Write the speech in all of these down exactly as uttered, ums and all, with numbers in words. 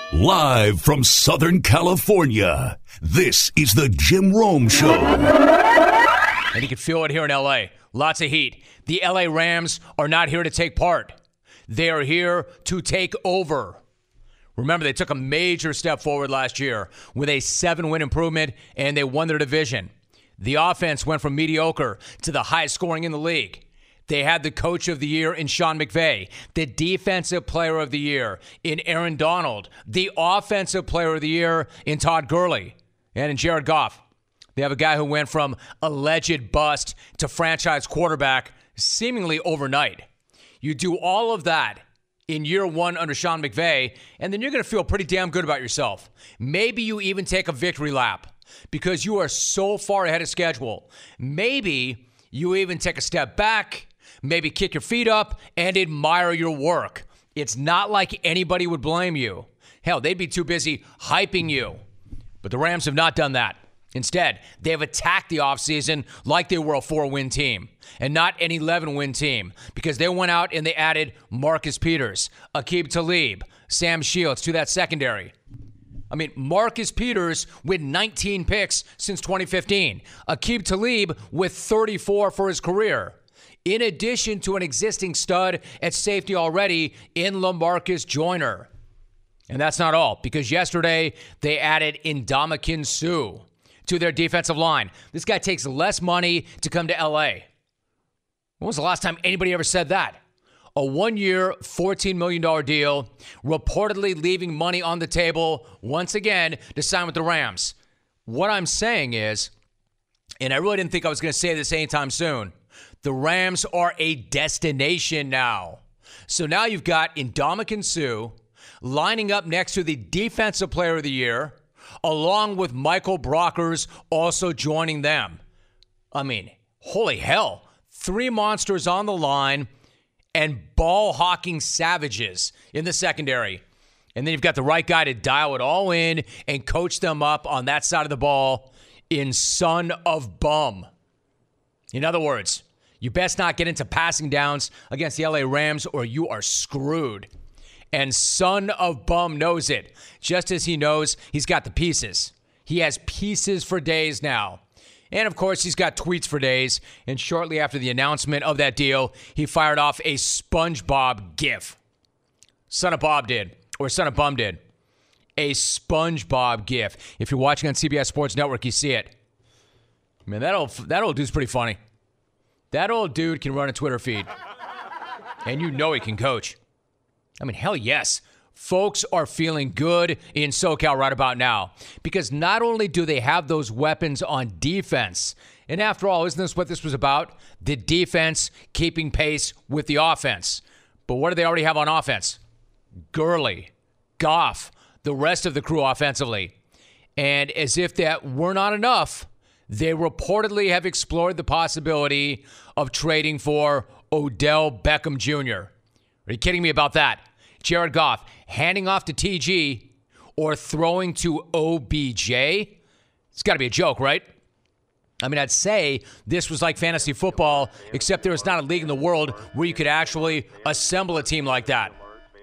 Live from Southern California, this is the Jim Rome Show. And you can feel it here in L A. Lots of heat. The L A Rams are not here to take part. They are here to take over. Remember, they took a major step forward last year with a seven-win improvement, and they won their division. The offense went from mediocre to the highest scoring in the league. They had the coach of the year in Sean McVay, the defensive player of the year in Aaron Donald, the offensive player of the year in Todd Gurley, and in Jared Goff. They have a guy who went from alleged bust to franchise quarterback seemingly overnight. You do all of that in year one under Sean McVay, and then you're going to feel pretty damn good about yourself. Maybe you even take a victory lap because you are so far ahead of schedule. Maybe you even take a step back, maybe kick your feet up and admire your work. It's not like anybody would blame you. Hell, they'd be too busy hyping you. But the Rams have not done that. Instead, they have attacked the offseason like they were a four-win team and not an eleven-win team because they went out and they added Marcus Peters, Aqib Talib, Sam Shields to that secondary. I mean, Marcus Peters with nineteen picks since twenty fifteen. Aqib Talib with thirty-four for his career. In addition to an existing stud at safety already in LaMarcus Joyner. And that's not all, because yesterday they added Ndamukong Suh to their defensive line. This guy takes less money to come to L A. When was the last time anybody ever said that? A one-year, fourteen million dollars deal, reportedly leaving money on the table once again to sign with the Rams. What I'm saying is, and I really didn't think I was going to say this anytime soon, the Rams are a destination now. So now you've got Ndamukong Suh lining up next to the Defensive Player of the Year, along with Michael Brockers also joining them. I mean, holy hell. Three monsters on the line and ball-hawking savages in the secondary. And then you've got the right guy to dial it all in and coach them up on that side of the ball in Son of Bum. In other words, you best not get into passing downs against the L A Rams or you are screwed. And Son of Bum knows it, just as he knows he's got the pieces. He has pieces for days now. And, of course, he's got tweets for days. And shortly after the announcement of that deal, he fired off a SpongeBob gif. Son of Bob did, or Son of Bum did. A SpongeBob gif. If you're watching on C B S Sports Network, you see it. Man, that old, that old dude's pretty funny. That old dude can run a Twitter feed. And you know he can coach. I mean, hell yes. Folks are feeling good in SoCal right about now because not only do they have those weapons on defense, and after all, isn't this what this was about? The defense keeping pace with the offense. But what do they already have on offense? Gurley, Goff, the rest of the crew offensively. And as if that were not enough, they reportedly have explored the possibility of trading for Odell Beckham Junior Are you kidding me about that? Jared Goff handing off to T G or throwing to O B J? It's got to be a joke, right? I mean, I'd say this was like fantasy football, except there is not a league in the world where you could actually assemble a team like that.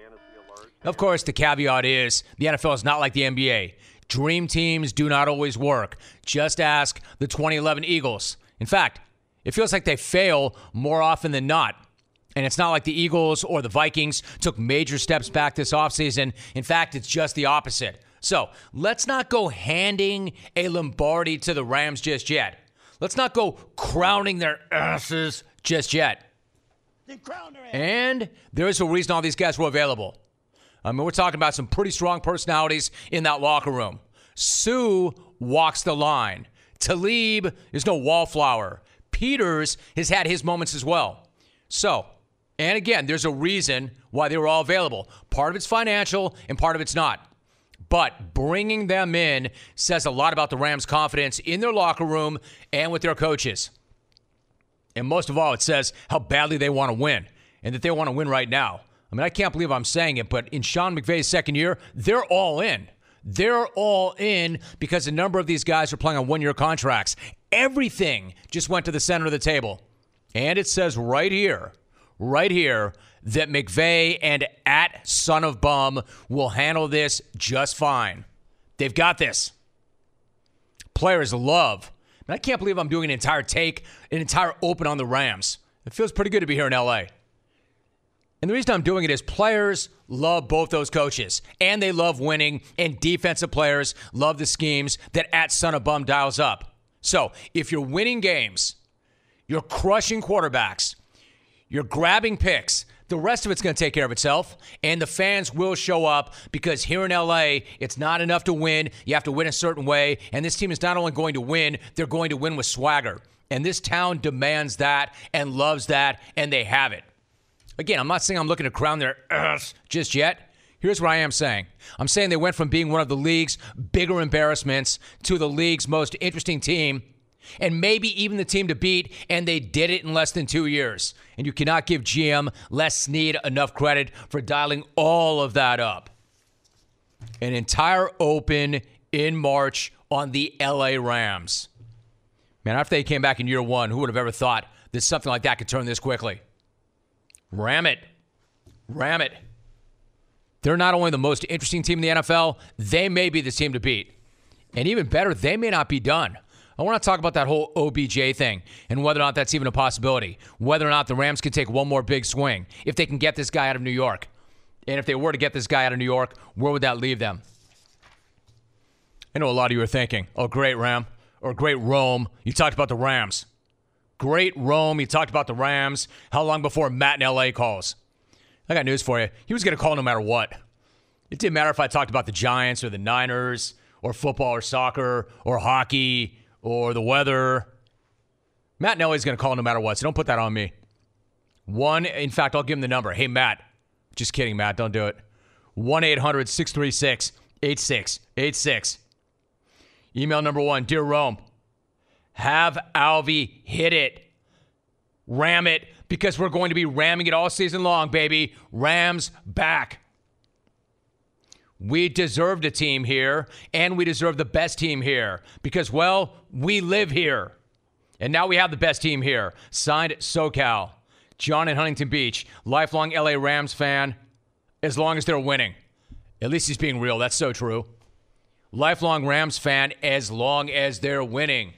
Of course, the caveat is the N F L is not like the N B A. Dream teams do not always work. Just ask the twenty eleven Eagles. In fact, it feels like they fail more often than not. And it's not like the Eagles or the Vikings took major steps back this offseason. In fact, it's just the opposite. So let's not go handing a Lombardi to the Rams just yet. Let's not go crowning their asses just yet. And there's a reason all these guys were available. I mean, we're talking about some pretty strong personalities in that locker room. Suh walks the line. Talib is no wallflower. Peters has had his moments as well. So, and again, there's a reason why they were all available. Part of it's financial and part of it's not. But bringing them in says a lot about the Rams' confidence in their locker room and with their coaches. And most of all, it says how badly they want to win and that they want to win right now. I mean, I can't believe I'm saying it, but in Sean McVay's second year, they're all in. They're all in because a number of these guys are playing on one-year contracts. Everything just went to the center of the table. And it says right here, right here, that McVay and at Son of Bum will handle this just fine. They've got this. Players love. And I can't believe I'm doing an entire take, an entire open on the Rams. It feels pretty good to be here in L A. And the reason I'm doing it is players love both those coaches. And they love winning. And defensive players love the schemes that at Son of Bum dials up. So if you're winning games, you're crushing quarterbacks, you're grabbing picks, the rest of it's going to take care of itself, and the fans will show up because here in L A, it's not enough to win. You have to win a certain way, and this team is not only going to win, they're going to win with swagger. And this town demands that and loves that, and they have it. Again, I'm not saying I'm looking to crown their ass just yet. Here's what I am saying. I'm saying they went from being one of the league's bigger embarrassments to the league's most interesting team, and maybe even the team to beat, and they did it in less than two years. And you cannot give G M Les Snead enough credit for dialing all of that up. An entire open in March on the L A Rams. Man, after they came back in year one, who would have ever thought that something like that could turn this quickly? Ram it. Ram it. They're not only the most interesting team in the N F L, they may be the team to beat. And even better, they may not be done. I want to talk about that whole O B J thing and whether or not that's even a possibility. Whether or not the Rams can take one more big swing if they can get this guy out of New York. And if they were to get this guy out of New York, where would that leave them? I know a lot of you are thinking, oh, great, Ram, or great Rome. You talked about the Rams. Great Rome. You talked about the Rams. How long before Matt in L A calls? I got news for you. He was going to call no matter what. It didn't matter if I talked about the Giants or the Niners or football or soccer or hockey or the weather. Matt Nelly's going to call no matter what, so don't put that on me. One, in fact, I'll give him the number. Hey, Matt. Just kidding, Matt. Don't do it. one eight hundred six three six eight six eight six. Email number one, Dear Rome, have Alvy hit it. Ram it, because we're going to be ramming it all season long, baby. Rams back. We deserved a team here, and we deserve the best team here because, well, we live here. And now we have the best team here. Signed, SoCal. John in Huntington Beach, lifelong L A Rams fan, as long as they're winning. At least he's being real. That's so true. Lifelong Rams fan, as long as they're winning.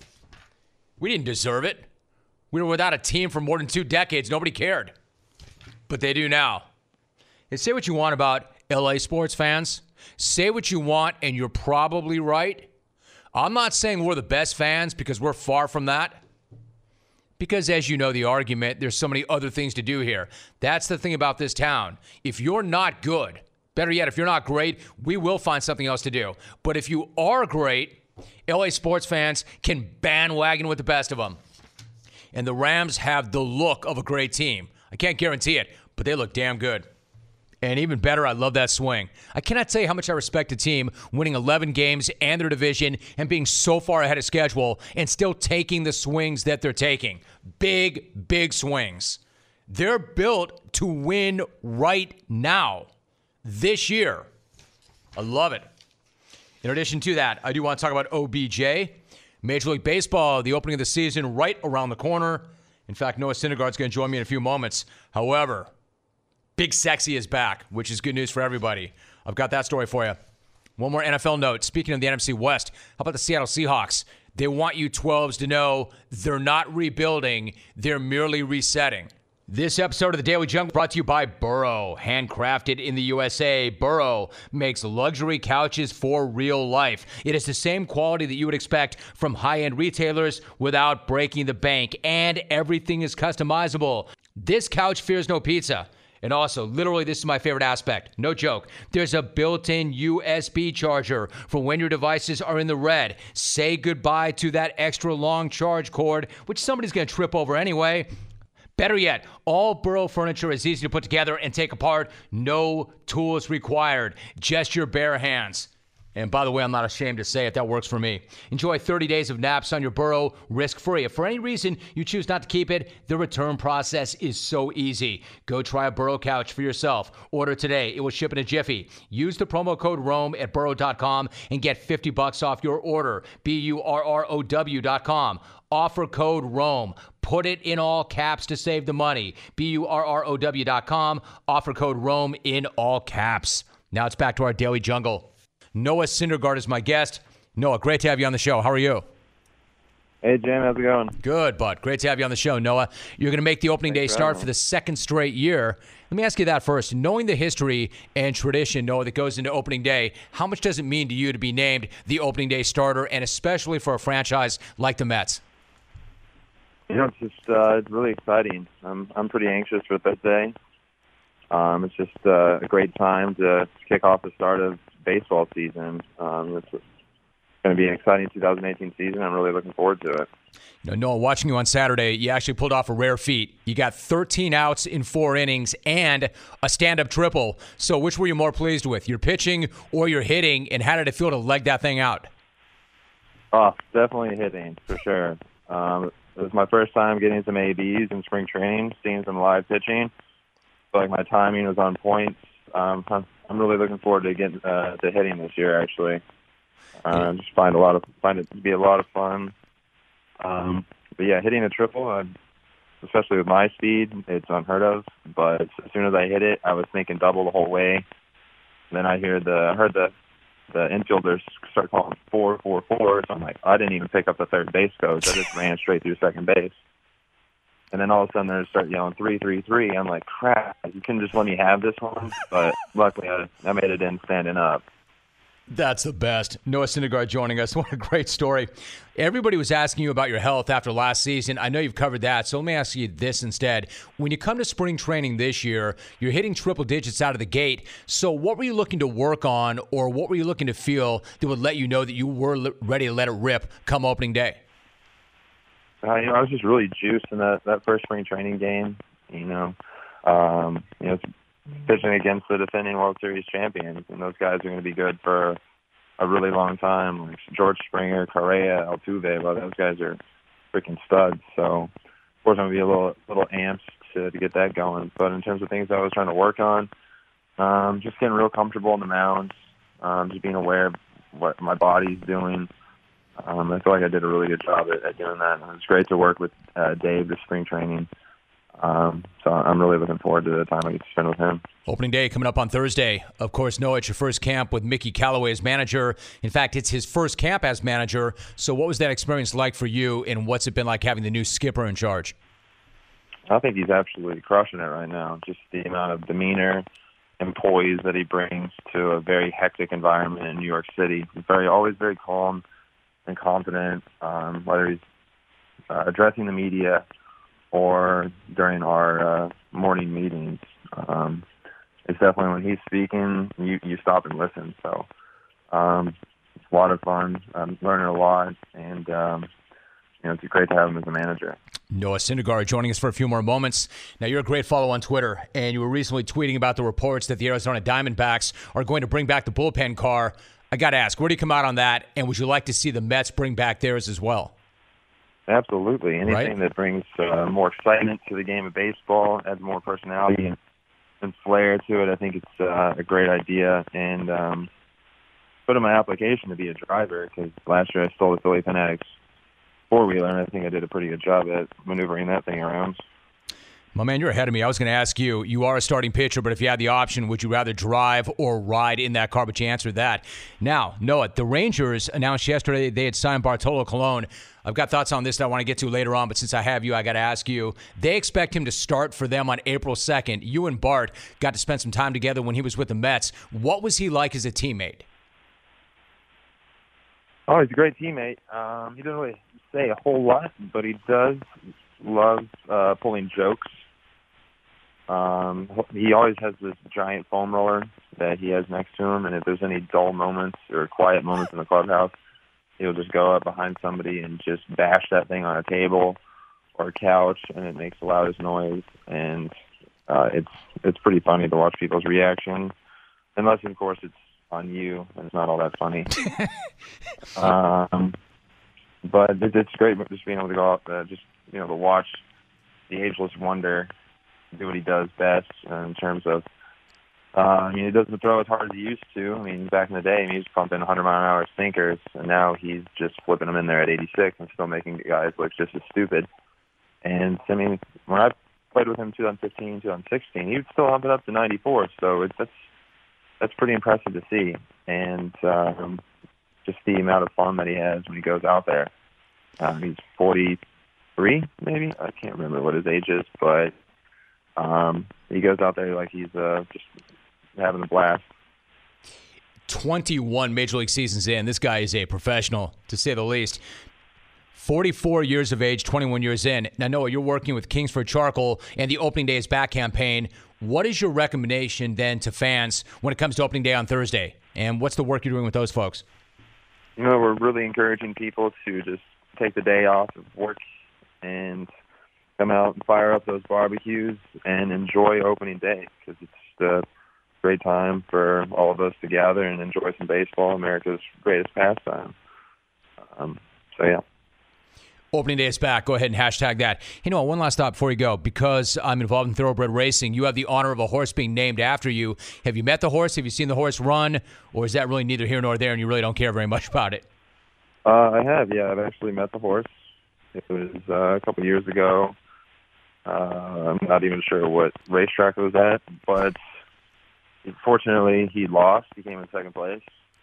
We didn't deserve it. We were without a team for more than two decades. Nobody cared. But they do now. And say what you want about L A sports fans. Say what you want, and you're probably right. I'm not saying we're the best fans because we're far from that. Because as you know the argument, there's so many other things to do here. That's the thing about this town. If you're not good, better yet, if you're not great, we will find something else to do. But if you are great, L A sports fans can bandwagon with the best of them. And the Rams have the look of a great team. I can't guarantee it, but they look damn good. And even better, I love that swing. I cannot tell you how much I respect a team winning eleven games and their division and being so far ahead of schedule and still taking the swings that they're taking. Big, big swings. They're built to win right now, this year. I love it. In addition to that, I do want to talk about O B J. Major League Baseball, the opening of the season right around the corner. In fact, Noah Syndergaard's going to join me in a few moments. However, Big Sexy is back, which is good news for everybody. I've got that story for you. One more N F L note. Speaking of the N F C West, how about the Seattle Seahawks? They want you twelves to know they're not rebuilding. They're merely resetting. This episode of the Daily Junk brought to you by Burrow. Handcrafted in the U S A, Burrow makes luxury couches for real life. It is the same quality that you would expect from high-end retailers without breaking the bank, and everything is customizable. This couch fears no pizza. And also, literally, this is my favorite aspect. No joke. There's a built-in U S B charger for when your devices are in the red. Say goodbye to that extra long charge cord, which somebody's going to trip over anyway. Better yet, all Burrow furniture is easy to put together and take apart. No tools required, just your bare hands. And by the way, I'm not ashamed to say it. That works for me. Enjoy thirty days of naps on your Burrow risk-free. If for any reason you choose not to keep it, the return process is so easy. Go try a Burrow couch for yourself. Order today. It will ship in a jiffy. Use the promo code ROAM at burrow dot com and get fifty bucks off your order. B U R R O W dot com. Offer code ROAM. Put it in all caps to save the money. B U R R O W dot com. Offer code ROAM in all caps. Now it's back to our Daily Jungle. Noah Syndergaard is my guest. Noah, great to have you on the show. How are you? Hey, Jim. How's it going? Good, bud. Great to have you on the show, Noah. You're going to make the opening Thanks day for start for the second straight year. Let me ask you that first. Knowing the history and tradition, Noah, that goes into opening day, how much does it mean to you to be named the opening day starter, and especially for a franchise like the Mets? You know, it's just uh, it's really exciting. I'm I'm pretty anxious for this day. Um, it's just uh, a great time to kick off the start of baseball season. Um, it's going to be an exciting two thousand eighteen season. I'm really looking forward to it. You know, Noah, watching you on Saturday, you actually pulled off a rare feat. You got thirteen outs in four innings and a stand-up triple. So which were you more pleased with, your pitching or your hitting, and how did it feel to leg that thing out? Oh, definitely hitting, for sure. Um, it was my first time getting some A Bs in spring training, seeing some live pitching. Felt like my timing was on point. Um, I'm, I'm really looking forward to getting uh, to hitting this year. Actually, uh, just find a lot of find it to be a lot of fun. Um, but yeah, hitting a triple, uh, especially with my speed, it's unheard of. But as soon as I hit it, I was thinking double the whole way. And then I hear the I heard the the infielders start calling four, four, four. So I'm like, I didn't even pick up the third base coach. I just ran straight through second base. And then all of a sudden they start yelling three, three, three. I'm like, crap! You couldn't just let me have this one. But luckily, I, I made it in standing up. That's the best. Noah Syndergaard joining us. What a great story. Everybody was asking you about your health after last season. I know you've covered that, so let me ask you this instead. When you come to spring training this year, you're hitting triple digits out of the gate. So what were you looking to work on, or what were you looking to feel that would let you know that you were ready to let it rip come opening day? Uh, you know, I was just really juiced in that, that first spring training game. You know, um, you know, pitching against the defending World Series champions, and those guys are going to be good for a really long time. Like George Springer, Correa, Altuve, well, those guys are freaking studs. So, of course, I'm going to be a little little amped to, to get that going. But in terms of things I was trying to work on, um, just getting real comfortable on the mound, um, just being aware of what my body's doing. Um, I feel like I did a really good job at, at doing that. And it was great to work with uh, Dave this spring training. Um, so I'm really looking forward to the time I get to spend with him. Opening day coming up on Thursday. Of course, Noah, it's your first camp with Mickey Callaway as manager. In fact, it's his first camp as manager. So what was that experience like for you, and what's it been like having the new skipper in charge? I think he's absolutely crushing it right now. Just the amount of demeanor and poise that he brings to a very hectic environment in New York City. He's very, always very calm and confident, um, whether he's uh, addressing the media or during our uh, morning meetings. Um, it's definitely when he's speaking, you, you stop and listen. So um, it's a lot of fun. I'm learning a lot, and um, you know, it's great to have him as a manager. Noah Syndergaard joining us for a few more moments. Now, you're a great follow on Twitter, and you were recently tweeting about the reports that the Arizona Diamondbacks are going to bring back the bullpen car. I got to ask, where do you come out on that, and would you like to see the Mets bring back theirs as well? Absolutely. Anything right? that brings uh, more excitement to the game of baseball, adds more personality and, and flair to it, I think it's uh, a great idea. And um, put in my application to be a driver, because last year I stole the Phillie Fanatics four-wheeler, and I think I did a pretty good job at maneuvering that thing around. My man, you're ahead of me. I was going to ask you, you are a starting pitcher, but if you had the option, would you rather drive or ride in that car? But you answered that. Now, Noah, the Rangers announced yesterday they had signed Bartolo Colon. I've got thoughts on this that I want to get to later on, but since I have you, I got to ask you. They expect him to start for them on April second. You and Bart got to spend some time together when he was with the Mets. What was he like as a teammate? Oh, he's a great teammate. Um, he doesn't really say a whole lot, but he does love uh, pulling jokes. Um, he always has this giant foam roller that he has next to him, and if there's any dull moments or quiet moments in the clubhouse, he'll just go up behind somebody and just bash that thing on a table or a couch, and it makes the loudest noise. And uh, it's it's pretty funny to watch people's reaction, unless, of course, it's on you, and it's not all that funny. um, but it, it's great just being able to go out, uh, just you know, to watch the ageless wonder do what he does best uh, in terms of. Uh, I mean, he doesn't throw as hard as he used to. I mean, back in the day, I mean, he was pumping one hundred mile an hour sinkers, and now he's just flipping them in there at eighty-six and still making guys look just as stupid. And I mean, when I played with him twenty fifteen, twenty sixteen, he would still hump it up to ninety-four. So it, that's that's pretty impressive to see, and um, just the amount of fun that he has when he goes out there. Um, he's forty-three, maybe. I can't remember what his age is, but um, he goes out there like he's uh, just having a blast. twenty-one Major League seasons in. This guy is a professional, to say the least. forty-four years of age, twenty-one years in. Now, Noah, you're working with Kingsford Charcoal and the Opening Day is Back campaign. What is your recommendation then to fans when it comes to Opening Day on Thursday? And what's the work you're doing with those folks? You know, we're really encouraging people to just take the day off of work and come out and fire up those barbecues and enjoy Opening Day, because it's a great time for all of us to gather and enjoy some baseball, America's greatest pastime. Um, so, yeah. Opening Day is back. Go ahead and hashtag that. You know, one last thought before you go. Because I'm involved in thoroughbred racing, you have the honor of a horse being named after you. Have you met the horse? Have you seen the horse run? Or is that really neither here nor there and you really don't care very much about it? Uh, I have, yeah. I've actually met the horse. It was uh, a couple years ago. Uh, I'm not even sure what racetrack it was at, but fortunately he lost. He came in second place.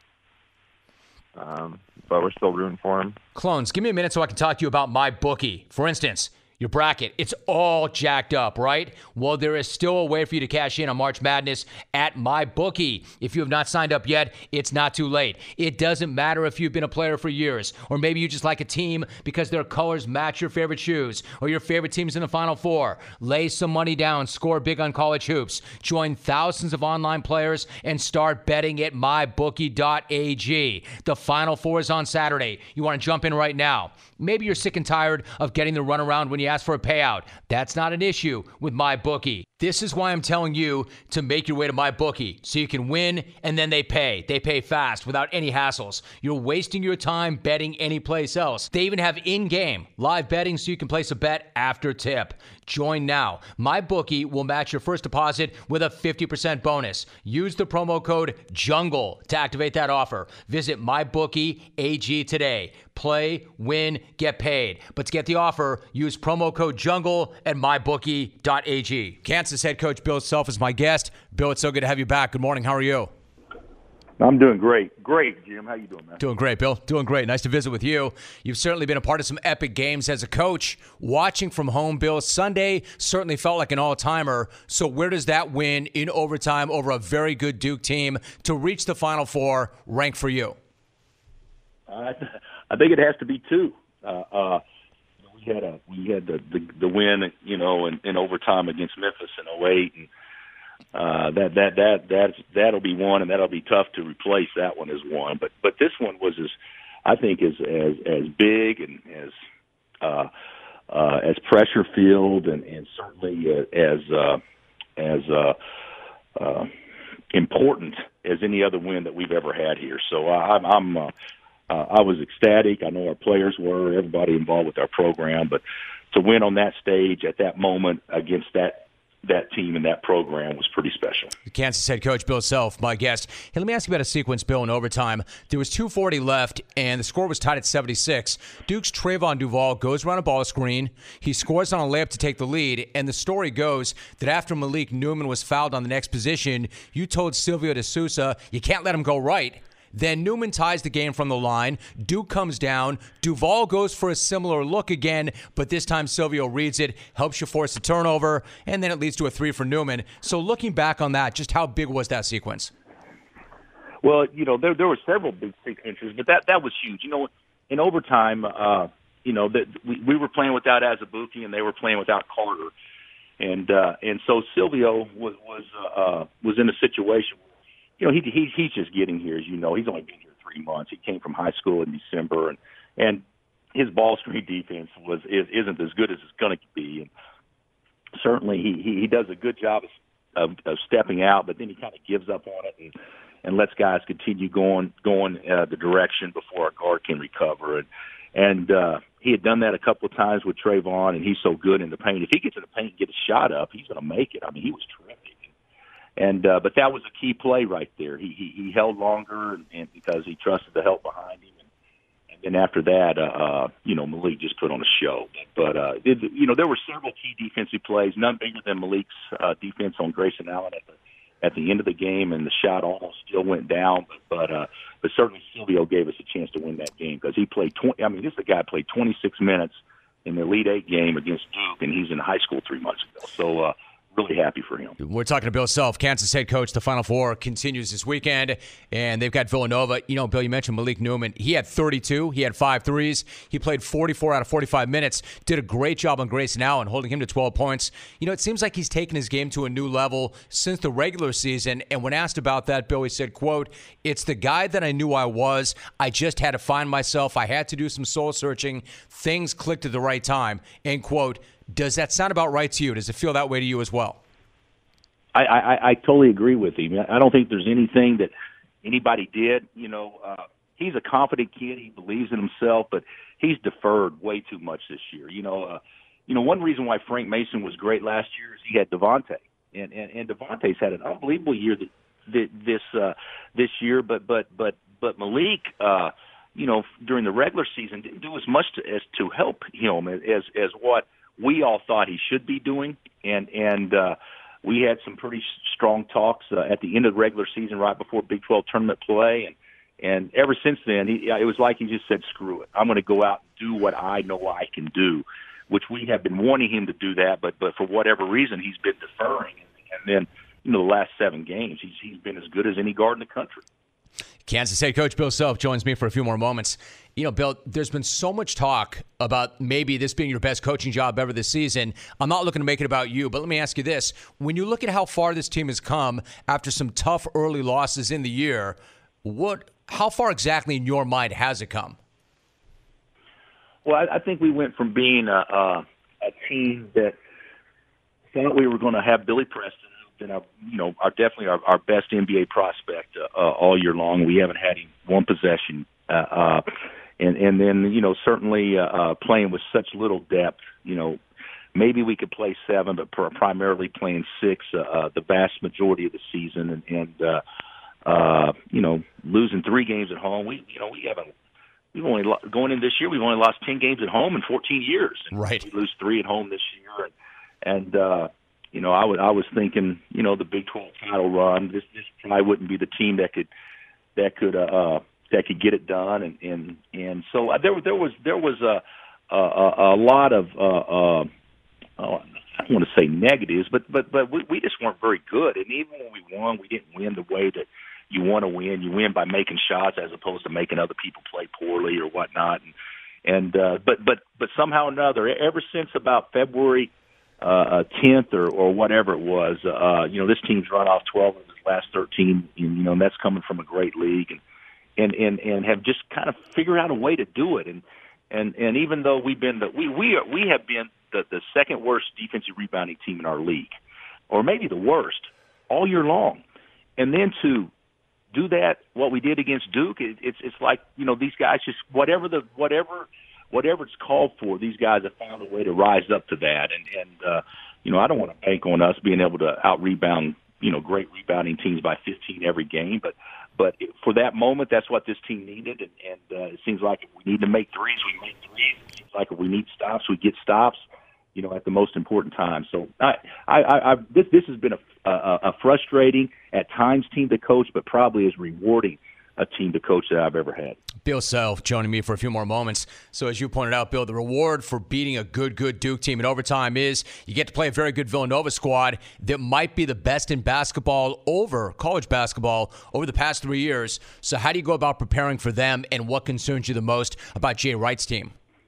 Um, but we're still rooting for him. Clones, give me a minute so I can talk to you about MyBookie. For instance, your bracket, it's all jacked up, right? Well, there is still a way for you to cash in on March Madness at MyBookie. If you have not signed up yet, it's not too late. It doesn't matter if you've been a player for years, or maybe you just like a team because their colors match your favorite shoes, or your favorite team's in the Final Four. Lay some money down, score big on college hoops. Join thousands of online players and start betting at my bookie dot a g. The Final Four is on Saturday. You want to jump in right now. Maybe you're sick and tired of getting the runaround when you ask for a payout. That's not an issue with MyBookie. This is why I'm telling you to make your way to MyBookie, so you can win and then they pay. They pay fast without any hassles. You're wasting your time betting anyplace else. They even have in-game live betting so you can place a bet after tip. Join now. MyBookie will match your first deposit with a fifty percent bonus. Use the promo code JUNGLE to activate that offer. Visit MyBookie A G today. Play, win, get paid. But to get the offer, use promo code JUNGLE at my bookie dot a g. Kansas head coach Bill Self is my guest. Bill, it's so good to have you back. Good morning. How are you? I'm doing great. Great, Jim. How you doing, man? Doing great, Bill. Doing great. Nice to visit with you. You've certainly been a part of some epic games as a coach. Watching from home, Bill, Sunday certainly felt like an all-timer. So where does that win in overtime over a very good Duke team to reach the Final Four rank for you? Uh, I think it has to be two. Uh, uh, we had a we had the, the, the win, you know, in, in overtime against Memphis in oh eight, and uh, that that that that's, that'll be one, and that'll be tough to replace that one as one. But but this one was as I think as as as big and as uh, uh, as pressure filled, and, and certainly uh, as uh, as uh, uh, important as any other win that we've ever had here. So I, I'm. I'm uh, Uh, I was ecstatic. I know our players were, everybody involved with our program, but to win on that stage at that moment against that that team and that program was pretty special. The Kansas head coach Bill Self, my guest. Hey, let me ask you about a sequence, Bill, in overtime. There was two forty left, and the score was tied at seventy-six. Duke's Trayvon Duval goes around a ball screen. He scores on a layup to take the lead, and the story goes that after Malik Newman was fouled on the next position, you told Silvio De Sousa, you can't let him go right. Then Newman ties the game from the line. Duke comes down. Duval goes for a similar look again, but this time Silvio reads it, helps you force a turnover, and then it leads to a three for Newman. So looking back on that, just how big was that sequence? Well, you know, there there were several big sequences, but that, that was huge. You know, in overtime, uh, you know, that we, we were playing without Azubuike, and they were playing without Carter. And uh, and so Silvio was was uh, was in a situation where, you know, he, he he's just getting here, as you know. He's only been here three months. He came from high school in December, and and his ball screen defense was is, isn't as good as it's going to be. And certainly, he, he he does a good job of, of of stepping out, but then he kind of gives up on it, and and lets guys continue going going uh, the direction before our guard can recover. And and uh, he had done that a couple of times with Trayvon, and he's so good in the paint. If he gets in the paint and gets a shot up, he's going to make it. I mean, he was terrific. And uh, but that was a key play right there. He he, he held longer, and, and because he trusted the help behind him. And, and then after that, uh, uh, you know, Malik just put on a show. But uh, it, you know, there were several key defensive plays, none bigger than Malik's uh, defense on Grayson Allen at the at the end of the game, and the shot almost still went down. But but, uh, but certainly Silvio gave us a chance to win that game because he played twenty. I mean, this is a guy played twenty-six minutes in the Elite Eight game against Duke, and he's in high school three months ago. So. Uh, Really happy for him. We're talking to Bill Self, Kansas head coach. The Final Four continues this weekend, and they've got Villanova. You know, Bill, you mentioned Malik Newman. He had thirty-two. He had five threes. He played forty-four out of forty-five minutes. Did a great job on Grayson Allen, holding him to twelve points. You know, it seems like he's taken his game to a new level since the regular season. And when asked about that, Bill, he said, quote, "It's the guy that I knew I was. I just had to find myself. I had to do some soul searching. Things clicked at the right time." End quote. Does that sound about right to you? Does it feel that way to you as well? I, I, I totally agree with him. I don't think there's anything that anybody did. You know, uh, he's a confident kid. He believes in himself, but he's deferred way too much this year. You know, uh, you know, one reason why Frank Mason was great last year is he had Devontae, and and, and Devontae's had an unbelievable year that, that this uh, this year. But but but but Malik, uh, you know, during the regular season didn't do as much to, as to help him as as what we all thought he should be doing, and and. Uh, We had some pretty strong talks uh, at the end of the regular season, right before Big twelve tournament play, and and ever since then, he, it was like he just said, "Screw it, I'm going to go out and do what I know I can do," which we have been wanting him to do that, but but for whatever reason, he's been deferring, and, and then you know the last seven games, he's he's been as good as any guard in the country. Kansas head coach Bill Self joins me for a few more moments. You know, Bill, there's been so much talk about maybe this being your best coaching job ever this season. I'm not looking to make it about you, but let me ask you this. When you look at how far this team has come after some tough early losses in the year, what, how far exactly in your mind has it come? Well, I, I think we went from being a, a, a team that thought we were going to have Billy Preston, been our, you know, our definitely our, our best N B A prospect uh, uh, all year long. We haven't had him one possession, uh, uh, and and then you know certainly uh, uh, playing with such little depth. You know, maybe we could play seven, but pr- primarily playing six uh, uh, the vast majority of the season, and, and uh, uh, you know losing three games at home. We you know we haven't. We've only lo- going in this year. We've only lost ten games at home in fourteen years. And right. We lose three at home this year, and. and uh, You know, I, would, I was thinking, you know, the Big twelve title run. This this probably wouldn't be the team that could that could uh, uh, that could get it done, and and and so there there was there was a a, a lot of uh, uh, I don't want to say negatives, but but but we, we just weren't very good. And even when we won, we didn't win the way that you want to win. You win by making shots as opposed to making other people play poorly or whatnot. And and uh, but but but somehow or another, ever since about February. Uh, tenth or, or whatever it was, uh, you know, this team's run off twelve of his last thirteen, and, you know, and that's coming from a great league, and, and, and, and have just kind of figured out a way to do it. And, and, and even though we've been the, we, we, are, we have been the, the second worst defensive rebounding team in our league, or maybe the worst all year long. And then to do that, what we did against Duke, it, it's, it's like, you know, these guys just, whatever the, whatever, Whatever it's called for, these guys have found a way to rise up to that. And, and uh, you know, I don't want to bank on us being able to out-rebound, you know, great rebounding teams by fifteen every game. But but for that moment, that's what this team needed. And, and uh, it seems like if we need to make threes, we make threes. It seems like if we need stops, we get stops, you know, at the most important time. So I, I, I, I this, this has been a, a, a frustrating, at times, team to coach, but probably as rewarding a team to coach that I've ever had. Bill Self joining me for a few more moments. So as you pointed out, Bill, the reward for beating a good, good Duke team in overtime is you get to play a very good Villanova squad that might be the best in basketball over college basketball over the past three years. So how do you go about preparing for them, and what concerns you the most about Jay Wright's team?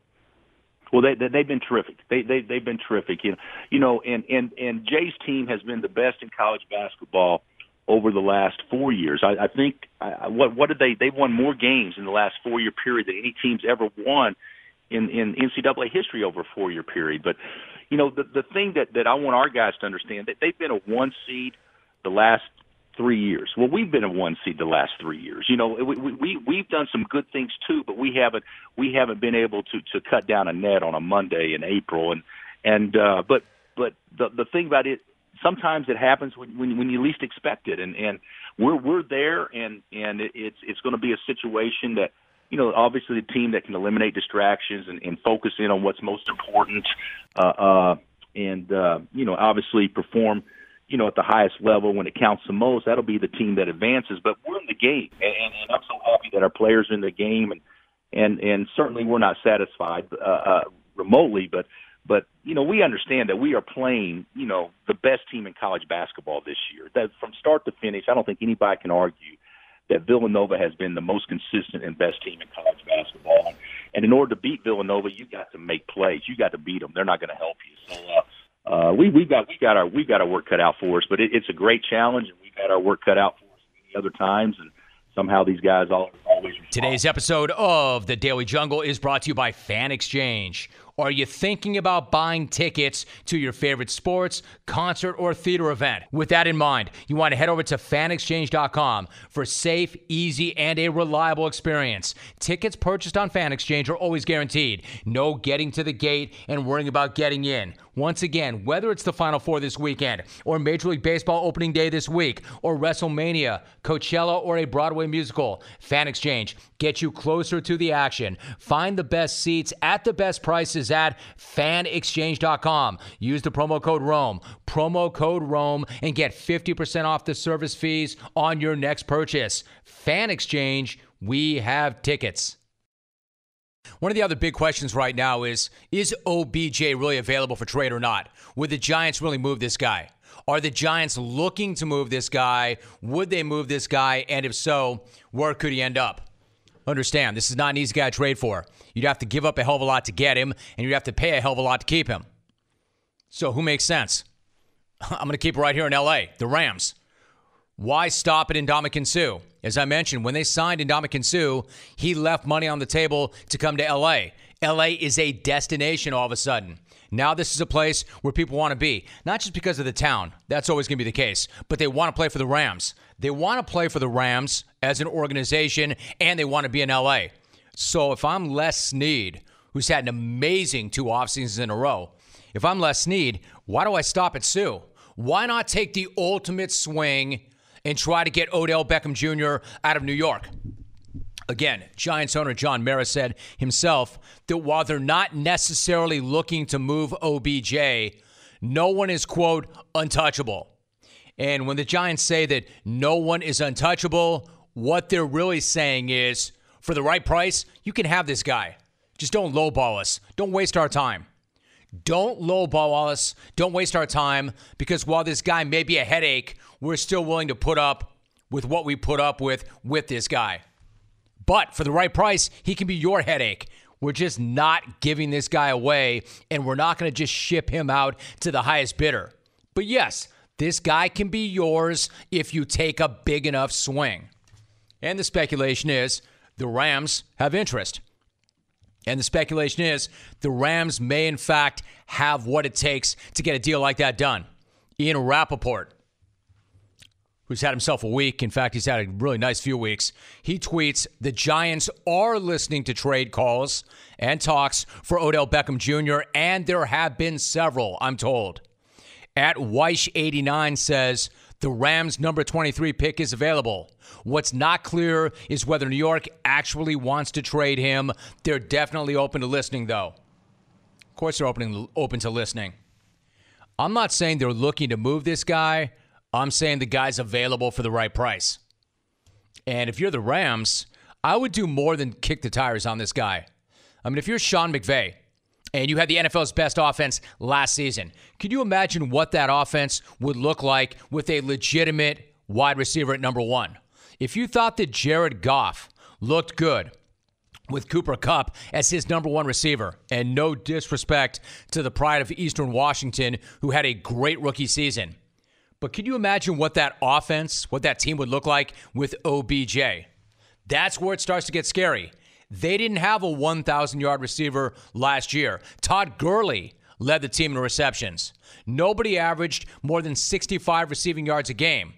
Well, they, they they've been terrific. They they they've been terrific. You know, you know, and and and Jay's team has been the best in college basketball over the last four years. I, I think I, what what did they? They've won more games in the last four year period than any team's ever won in in N C double A history over a four year period. But you know, the the thing that that I want our guys to understand, that they've been a one seed the last three years. Well, we've been a one seed the last three years. You know, we, we we've done some good things too, but we haven't we haven't been able to to cut down a net on a Monday in April. And and uh, but but the the thing about it, sometimes it happens when when, when you least expect it. And and we're we're there, and and it, it's it's going to be a situation that, you know, obviously the team that can eliminate distractions and, and focus in on what's most important, uh, uh, and uh, you know, obviously perform, you know, at the highest level when it counts the most. That'll be the team that advances. But we're in the game, and, and, and I'm so happy that our players are in the game, and and and certainly we're not satisfied uh, uh, remotely, but but you know, we understand that we are playing, you know, the best team in college basketball this year. That from start to finish, I don't think anybody can argue that Villanova has been the most consistent and best team in college basketball. And in order to beat Villanova, you got to make plays. You got to beat them. They're not going to help you. So uh, uh, we we got we got our we got our work cut out for us. But it, it's a great challenge, and we've had our work cut out for us many other times. And somehow these guys all, always respond. Today's episode of The Daily Jungle is brought to you by Fan Exchange. Are you thinking about buying tickets to your favorite sports, concert, or theater event? With that in mind, you want to head over to fan exchange dot com for safe, easy, and a reliable experience. Tickets purchased on Fan Exchange are always guaranteed. No getting to the gate and worrying about getting in. Once again, whether it's the Final Four this weekend, or Major League Baseball opening day this week, or WrestleMania, Coachella, or a Broadway musical, Fan Exchange gets you closer to the action. Find the best seats at the best prices at fan exchange dot com. Use the promo code ROME, promo code ROME, and get fifty percent off the service fees on your next purchase. Fan Exchange, we have tickets. One of the other big questions right now is, is O B J really available for trade or not? Would the Giants really move this guy? Are the Giants looking to move this guy? Would they move this guy? And if so, where could he end up? Understand, this is not an easy guy to trade for. You'd have to give up a hell of a lot to get him, and you'd have to pay a hell of a lot to keep him. So who makes sense? I'm going to keep it right here in L A, the Rams. Why stop at Ndamukong Suh? As I mentioned, when they signed Ndamukong Suh, he left money on the table to come to L A. L A is a destination all of a sudden. Now this is a place where people want to be, not just because of the town. That's always going to be the case. But they want to play for the Rams. They want to play for the Rams as an organization, and they want to be in L A. So if I'm Les Snead, who's had an amazing two off seasons in a row, if I'm Les Snead, why do I stop at Suh? Why not take the ultimate swing and try to get Odell Beckham Junior out of New York? Again, Giants owner John Mara said himself that while they're not necessarily looking to move O B J, no one is, quote, untouchable. And when the Giants say that no one is untouchable, what they're really saying is, for the right price, you can have this guy. Just don't lowball us. Don't waste our time. Don't lowball us. Don't waste our time, because while this guy may be a headache, we're still willing to put up with what we put up with with this guy. But for the right price, he can be your headache. We're just not giving this guy away, and we're not going to just ship him out to the highest bidder. But yes, this guy can be yours if you take a big enough swing. And the speculation is the Rams have interest. And the speculation is the Rams may, in fact, have what it takes to get a deal like that done. Ian Rappaport, who's had himself a week. In fact, he's had a really nice few weeks. He tweets, the Giants are listening to trade calls and talks for Odell Beckham Junior, and there have been several, I'm told. At Weish eighty-nine says, the Rams' number twenty-three pick is available. What's not clear is whether New York actually wants to trade him. They're definitely open to listening, though. Of course they're open, open to listening. I'm not saying they're looking to move this guy. I'm saying the guy's available for the right price. And if you're the Rams, I would do more than kick the tires on this guy. I mean, if you're Sean McVay and you had the N F L's best offense last season, could you imagine what that offense would look like with a legitimate wide receiver at number one? If you thought that Jared Goff looked good with Cooper Kupp as his number one receiver, and no disrespect to the pride of Eastern Washington, who had a great rookie season, but can you imagine what that offense, what that team would look like with O B J? That's where it starts to get scary. They didn't have a one thousand yard receiver last year. Todd Gurley led the team in receptions. Nobody averaged more than sixty-five receiving yards a game.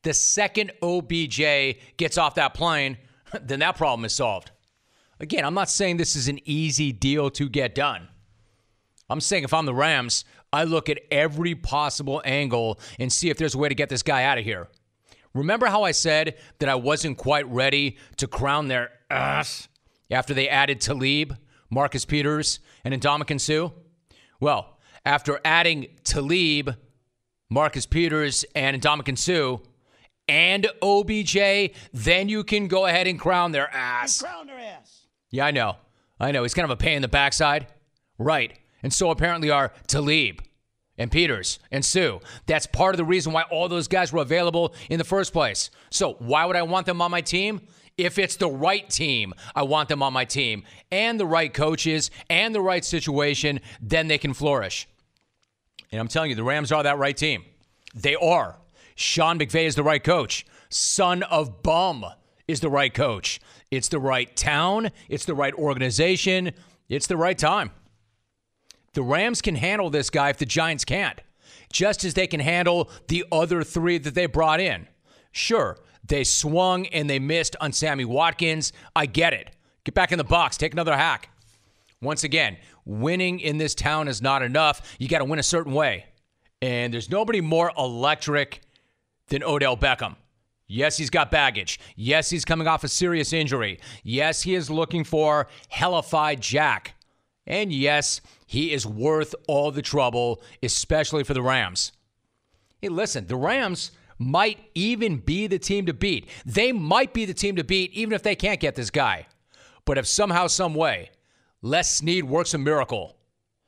The second O B J gets off that plane, then that problem is solved. Again, I'm not saying this is an easy deal to get done. I'm saying if I'm the Rams, I look at every possible angle and see if there's a way to get this guy out of here. Remember how I said that I wasn't quite ready to crown their ass after they added Talib, Marcus Peters, and Ndamukong Suh? Well, after adding Talib, Marcus Peters, and Ndamukong Suh, and O B J, then you can go ahead and crown their ass. And crown their ass. Yeah, I know. I know. He's kind of a pain in the backside. Right. And so apparently are Talib and Peters and Suh. That's part of the reason why all those guys were available in the first place. So why would I want them on my team? If it's the right team, I want them on my team. And the right coaches and the right situation, then they can flourish. And I'm telling you, the Rams are that right team. They are. Sean McVay is the right coach. Son of Bum is the right coach. It's the right town. It's the right organization. It's the right time. The Rams can handle this guy if the Giants can't, just as they can handle the other three that they brought in. Sure, they swung and they missed on Sammy Watkins. I get it. Get back in the box. Take another hack. Once again, winning in this town is not enough. You got to win a certain way. And there's nobody more electric than Odell Beckham. Yes, he's got baggage. Yes, he's coming off a serious injury. Yes, he is looking for hellified Jack. And yes, he is worth all the trouble, especially for the Rams. Hey, listen, the Rams might even be the team to beat. They might be the team to beat even if they can't get this guy. But if somehow, some way, Les Snead works a miracle,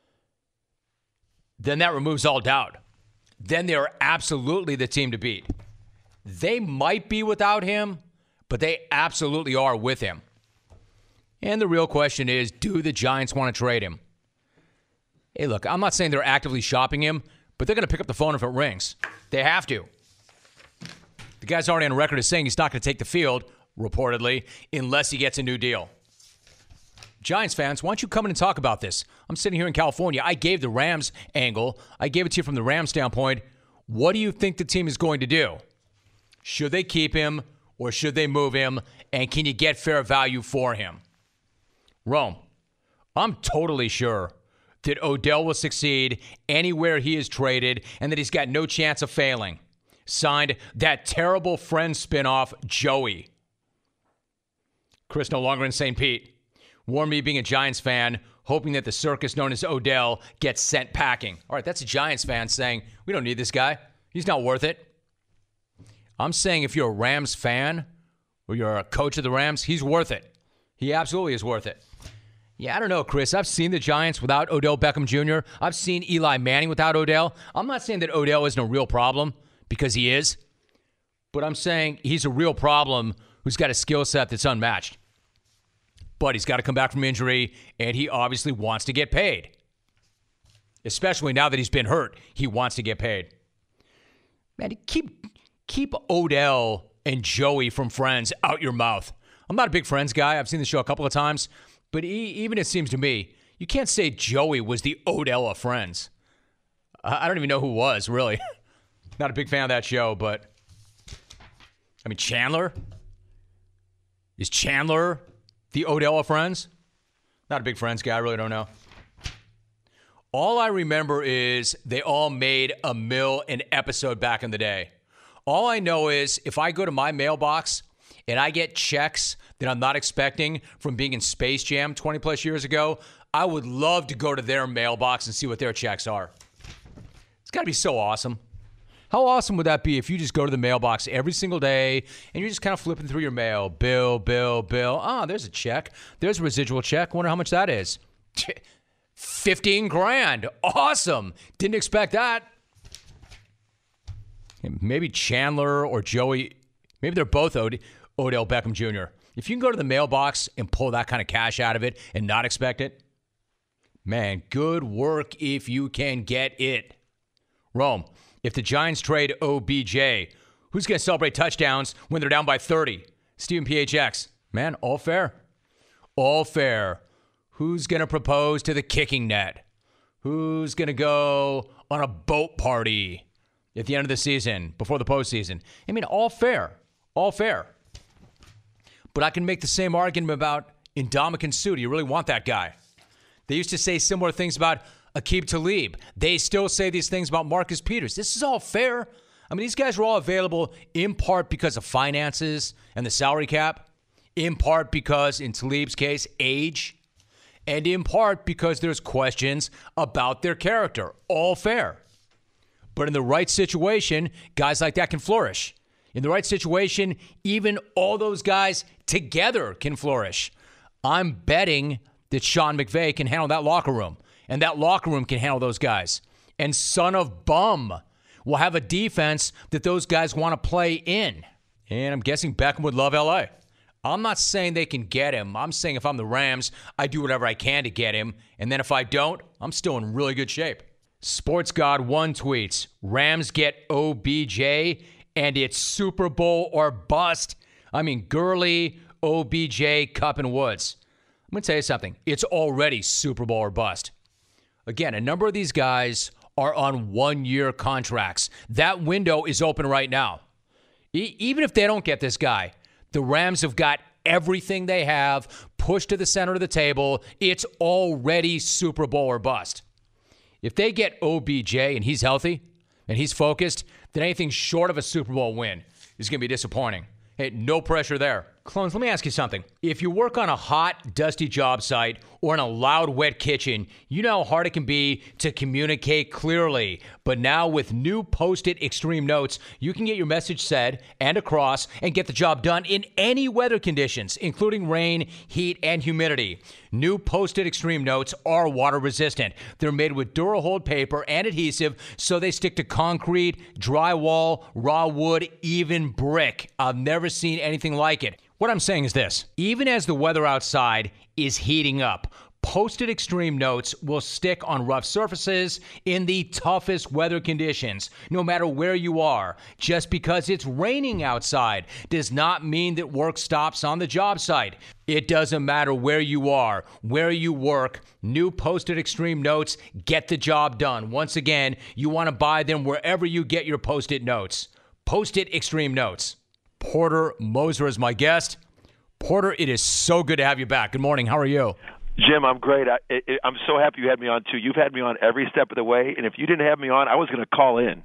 then that removes all doubt. Then they are absolutely the team to beat. They might be without him, but they absolutely are with him. And the real question is, do the Giants want to trade him? Hey, look, I'm not saying they're actively shopping him, but they're going to pick up the phone if it rings. They have to. The guy's already on record as saying he's not going to take the field, reportedly, unless he gets a new deal. Giants fans, why don't you come in and talk about this? I'm sitting here in California. I gave the Rams angle. I gave it to you from the Rams standpoint. What do you think the team is going to do? Should they keep him or should they move him? And can you get fair value for him? Rome, I'm totally sure that Odell will succeed anywhere he is traded and that he's got no chance of failing. Signed, that terrible Friends spinoff, Joey. Chris, no longer in Saint Pete. Warn me being a Giants fan, hoping that the circus known as Odell gets sent packing. All right, that's a Giants fan saying, we don't need this guy. He's not worth it. I'm saying if you're a Rams fan or you're a coach of the Rams, he's worth it. He absolutely is worth it. Yeah, I don't know, Chris. I've seen the Giants without Odell Beckham Junior I've seen Eli Manning without Odell. I'm not saying that Odell isn't a real problem, because he is. But I'm saying he's a real problem who's got a skill set that's unmatched. But he's got to come back from injury, and he obviously wants to get paid. Especially now that he's been hurt, he wants to get paid. Man, keep, keep Odell and Joey from Friends out your mouth. I'm not a big Friends guy. I've seen the show a couple of times. But he, even it seems to me, you can't say Joey was the Odell of Friends. I don't even know who was, really. Not a big fan of that show, but... I mean, Chandler? Is Chandler the Odell of Friends? Not a big Friends guy. I really don't know. All I remember is they all made a mil an episode back in the day. All I know is if I go to my mailbox and I get checks that I'm not expecting from being in Space Jam twenty plus years ago, I would love to go to their mailbox and see what their checks are. It's got to be so awesome. How awesome would that be if you just go to the mailbox every single day and you're just kind of flipping through your mail? Bill, bill, bill. Oh, there's a check. There's a residual check. Wonder how much that is. fifteen grand. Awesome. Didn't expect that. Maybe Chandler or Joey. Maybe they're both Od- Odell Beckham Junior If you can go to the mailbox and pull that kind of cash out of it and not expect it, man, good work if you can get it. Rome, if the Giants trade O B J, who's going to celebrate touchdowns when they're down by thirty? Stephen P H X. Man, all fair. All fair. Who's going to propose to the kicking net? Who's going to go on a boat party at the end of the season, before the postseason. I mean, all fair. All fair. But I can make the same argument about Ndamukong Suh. Do you really want that guy? They used to say similar things about Aqib Talib. They still say these things about Marcus Peters. This is all fair. I mean, these guys were all available in part because of finances and the salary cap, in part because, in Talib's case, age, and in part because there's questions about their character. All fair. But in the right situation, guys like that can flourish. In the right situation, even all those guys together can flourish. I'm betting that Sean McVay can handle that locker room, and that locker room can handle those guys. And son of bum will have a defense that those guys want to play in. And I'm guessing Beckham would love L A. I'm not saying they can get him. I'm saying if I'm the Rams, I do whatever I can to get him. And then if I don't, I'm still in really good shape. Sports God one tweets, Rams get O B J, and it's Super Bowl or bust. I mean, Gurley, O B J, Kupp, and Woods. I'm going to tell you something. It's already Super Bowl or bust. Again, a number of these guys are on one-year contracts. That window is open right now. E- even if they don't get this guy, the Rams have got everything they have pushed to the center of the table. It's already Super Bowl or bust. If they get O B J and he's healthy and he's focused, then anything short of a Super Bowl win is going to be disappointing. Hey, no pressure there. Clones, let me ask you something. If you work on a hot, dusty job site or in a loud, wet kitchen, you know how hard it can be to communicate clearly. But now with new Post-it Extreme Notes, you can get your message said and across and get the job done in any weather conditions, including rain, heat, and humidity. New Post-it Extreme Notes are water resistant. They're made with Durahold paper and adhesive, so they stick to concrete, drywall, raw wood, even brick. I've never seen anything like it. What I'm saying is this. Even as the weather outside is heating up, Post-it Extreme Notes will stick on rough surfaces in the toughest weather conditions, no matter where you are. Just because it's raining outside does not mean that work stops on the job site. It doesn't matter where you are, where you work. New Post-it Extreme Notes get the job done. Once again, you want to buy them wherever you get your Post-it Notes. Post-it Extreme Notes. Porter Moser is my guest. Porter, it is so good to have you back. Good morning. How are you? Jim, I'm great. I, I, I'm so happy you had me on, too. You've had me on every step of the way, and if you didn't have me on, I was going to call in.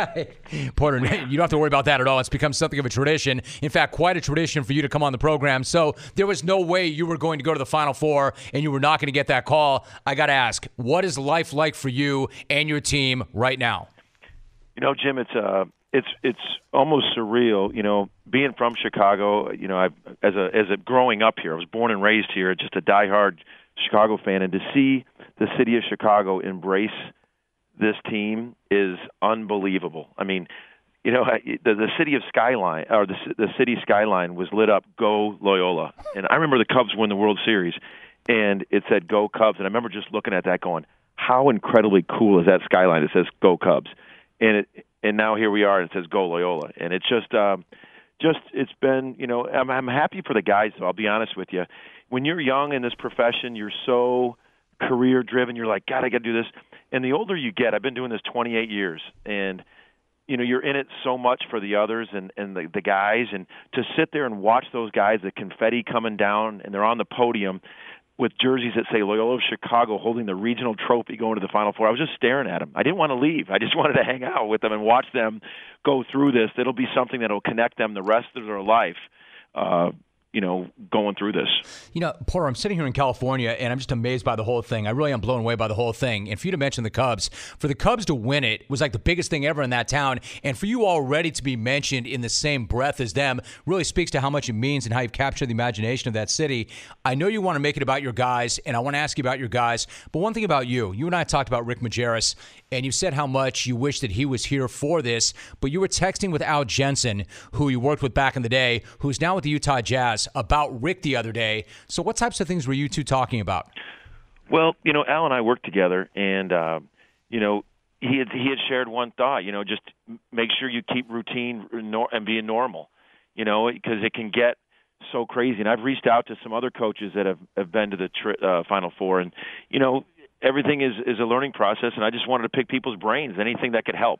Porter, you don't have to worry about that at all. It's become something of a tradition. In fact, quite a tradition for you to come on the program. So there was no way you were going to go to the Final Four and you were not going to get that call. I got to ask, what is life like for you and your team right now? You know, Jim, it's uh, it's it's almost surreal. You know, being from Chicago. You know, I've, as a as a growing up here, I was born and raised here. Just a diehard Chicago fan, and to see the city of Chicago embrace this team is unbelievable. I mean, you know, the, the city of skyline or the the city skyline was lit up. Go Loyola, and I remember the Cubs won the World Series, and it said Go Cubs, and I remember just looking at that, going, how incredibly cool is that skyline that says Go Cubs, and it. And now here we are, and it says Go Loyola, and it's just, um, just it's been, you know, I'm, I'm happy for the guys. Though, I'll be honest with you. When you're young in this profession, you're so career driven. You're like, God, I got to do this. And the older you get, I've been doing this twenty-eight years, and you know, you're in it so much for the others and and the, the guys, and to sit there and watch those guys, the confetti coming down, and they're on the podium with jerseys that say Loyola of Chicago holding the regional trophy going to the Final Four. I was just staring at them. I didn't want to leave. I just wanted to hang out with them and watch them go through this. It'll be something that will connect them the rest of their life, uh, you know, going through this. You know, Porter, I'm sitting here in California, and I'm just amazed by the whole thing. I really am blown away by the whole thing. And for you to mention the Cubs, for the Cubs to win it was like the biggest thing ever in that town. And for you already to be mentioned in the same breath as them really speaks to how much it means and how you've captured the imagination of that city. I know you want to make it about your guys, and I want to ask you about your guys. But one thing about you, you and I talked about Rick Majerus, and you said how much you wish that he was here for this. But you were texting with Al Jensen, who you worked with back in the day, who's now with the Utah Jazz, about Rick the other day. So what types of things were you two talking about? Well, you know, Al and I worked together, and, uh, you know, he had, he had shared one thought, you know, just make sure you keep routine and being normal, you know, because it can get so crazy. And I've reached out to some other coaches that have, have been to the tri- uh, Final Four, and, you know, everything is, is a learning process, and I just wanted to pick people's brains, anything that could help.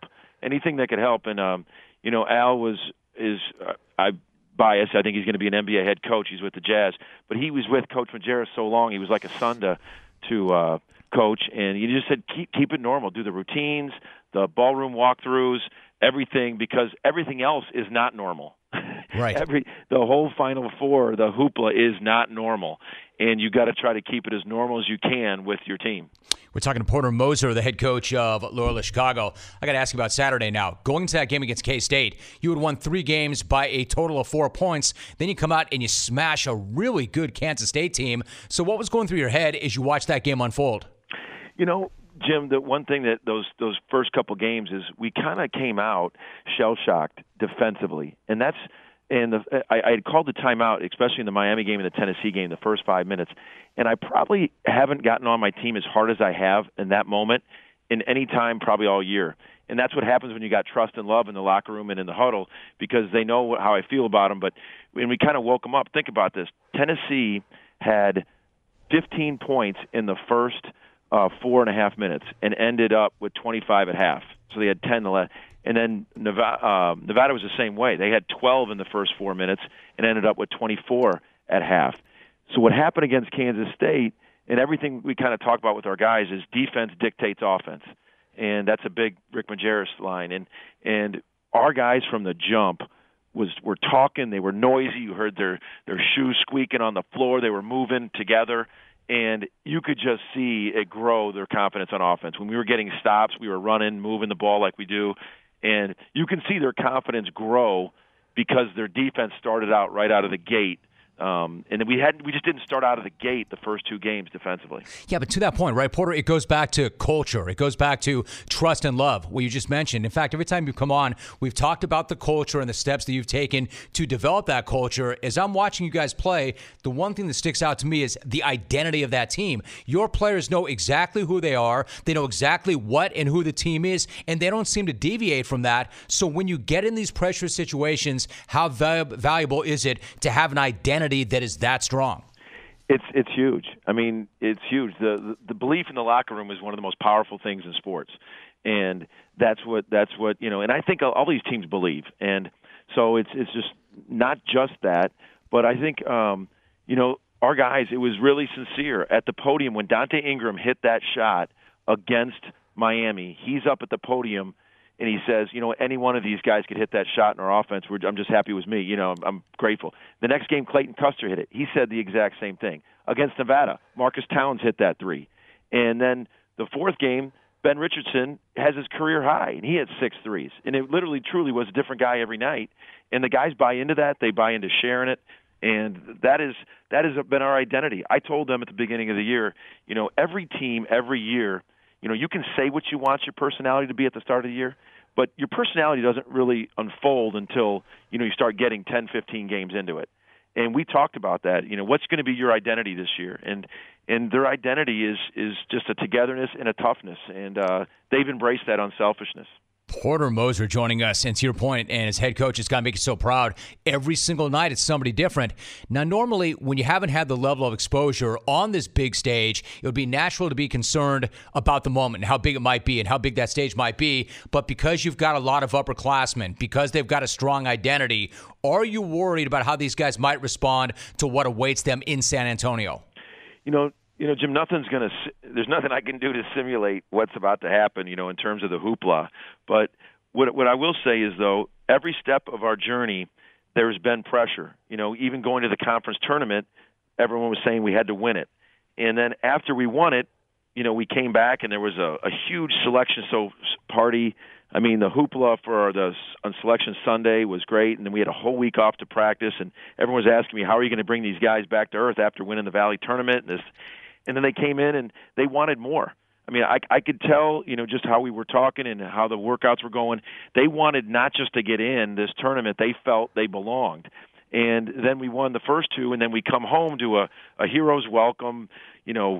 anything that could help. And um, you know, Al was is uh, I bias. I think he's going to be an N B A head coach. He's with the Jazz, but he was with Coach Majerus so long. He was like a son to to uh, Coach, and he just said keep keep it normal. Do the routines, the ballroom walkthroughs, everything, because everything else is not normal. Right. Every the whole Final Four, the hoopla is not normal, and you got to try to keep it as normal as you can with your team. We're talking to Porter Moser, the head coach of Loyola Chicago. I got to ask you about Saturday now. Going into that game against K-State, you had won three games by a total of four points. Then you come out and you smash a really good Kansas State team. So what was going through your head as you watched that game unfold? You know, Jim, the one thing that those those first couple games is we kind of came out shell-shocked defensively, and that's and the, I, I had called the timeout, especially in the Miami game and the Tennessee game, the first five minutes, and I probably haven't gotten on my team as hard as I have in that moment in any time probably all year. And that's what happens when you got trust and love in the locker room and in the huddle, because they know what, how I feel about them. But when we kind of woke them up, think about this. Tennessee had fifteen points in the first uh, four and a half minutes and ended up with twenty-five at half. So they had ten left. And then Nevada, uh, Nevada was the same way. They had twelve in the first four minutes and ended up with twenty-four at half. So what happened against Kansas State, and everything we kind of talk about with our guys, is defense dictates offense. And that's a big Rick Majerus line. And and our guys from the jump was were talking. They were noisy. You heard their, their shoes squeaking on the floor. They were moving together. And you could just see it grow their confidence on offense. When we were getting stops, we were running, moving the ball like we do. And you can see their confidence grow because their defense started out right out of the gate. Um, and we had we just didn't start out of the gate the first two games defensively. Yeah, but to that point, right, Porter, it goes back to culture. It goes back to trust and love, what you just mentioned. In fact, every time you come on, we've talked about the culture and the steps that you've taken to develop that culture. As I'm watching you guys play, the one thing that sticks out to me is the identity of that team. Your players know exactly who they are. They know exactly what and who the team is, and they don't seem to deviate from that. So when you get in these pressure situations, how val- valuable is it to have an identity that is that strong? It's it's huge. I mean, it's huge. The, the the belief in the locker room is one of the most powerful things in sports, and that's what that's what you know. And I think all, all these teams believe, and so it's it's just not just that, but I think um, you know our guys. It was really sincere at the podium when Dante Ingram hit that shot against Miami. He's up at the podium. And he says, you know, any one of these guys could hit that shot in our offense. We're, I'm just happy it was me. You know, I'm, I'm grateful. The next game, Clayton Custer hit it. He said the exact same thing. Against Nevada, Marcus Towns hit that three. And then the fourth game, Ben Richardson has his career high, and he hit six threes. And it literally, truly was a different guy every night. And the guys buy into that. They buy into sharing it. And that is that has been our identity. I told them at the beginning of the year, you know, every team, every year, you know, you can say what you want your personality to be at the start of the year, but your personality doesn't really unfold until, you know, you start getting ten, fifteen games into it. And we talked about that. You know, what's going to be your identity this year? And and their identity is is just a togetherness and a toughness, and uh, they've embraced that unselfishness. Porter Moser joining us, and to your point, and as head coach, it's got to make you so proud. Every single night, it's somebody different. Now, normally, when you haven't had the level of exposure on this big stage, it would be natural to be concerned about the moment and how big it might be and how big that stage might be. But because you've got a lot of upperclassmen, because they've got a strong identity, are you worried about how these guys might respond to what awaits them in San Antonio? You know, You know, Jim, nothing's going to – there's nothing I can do to simulate what's about to happen, you know, in terms of the hoopla. But what what I will say is, though, every step of our journey, there's been pressure. You know, even going to the conference tournament, everyone was saying we had to win it. And then after we won it, you know, we came back and there was a, a huge selection so party. I mean, the hoopla for the on Selection Sunday was great, and then we had a whole week off to practice, and everyone was asking me, how are you going to bring these guys back to earth after winning the Valley Tournament? And this – And then they came in and they wanted more. I mean, I, I could tell, you know, just how we were talking and how the workouts were going. They wanted not just to get in this tournament. They felt they belonged. And then we won the first two, and then we come home to a, a hero's welcome, you know,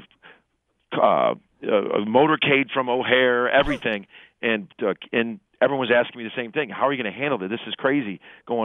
uh, a motorcade from O'Hare, everything. And uh, and everyone was asking me the same thing. How are you going to handle it? This is crazy going on.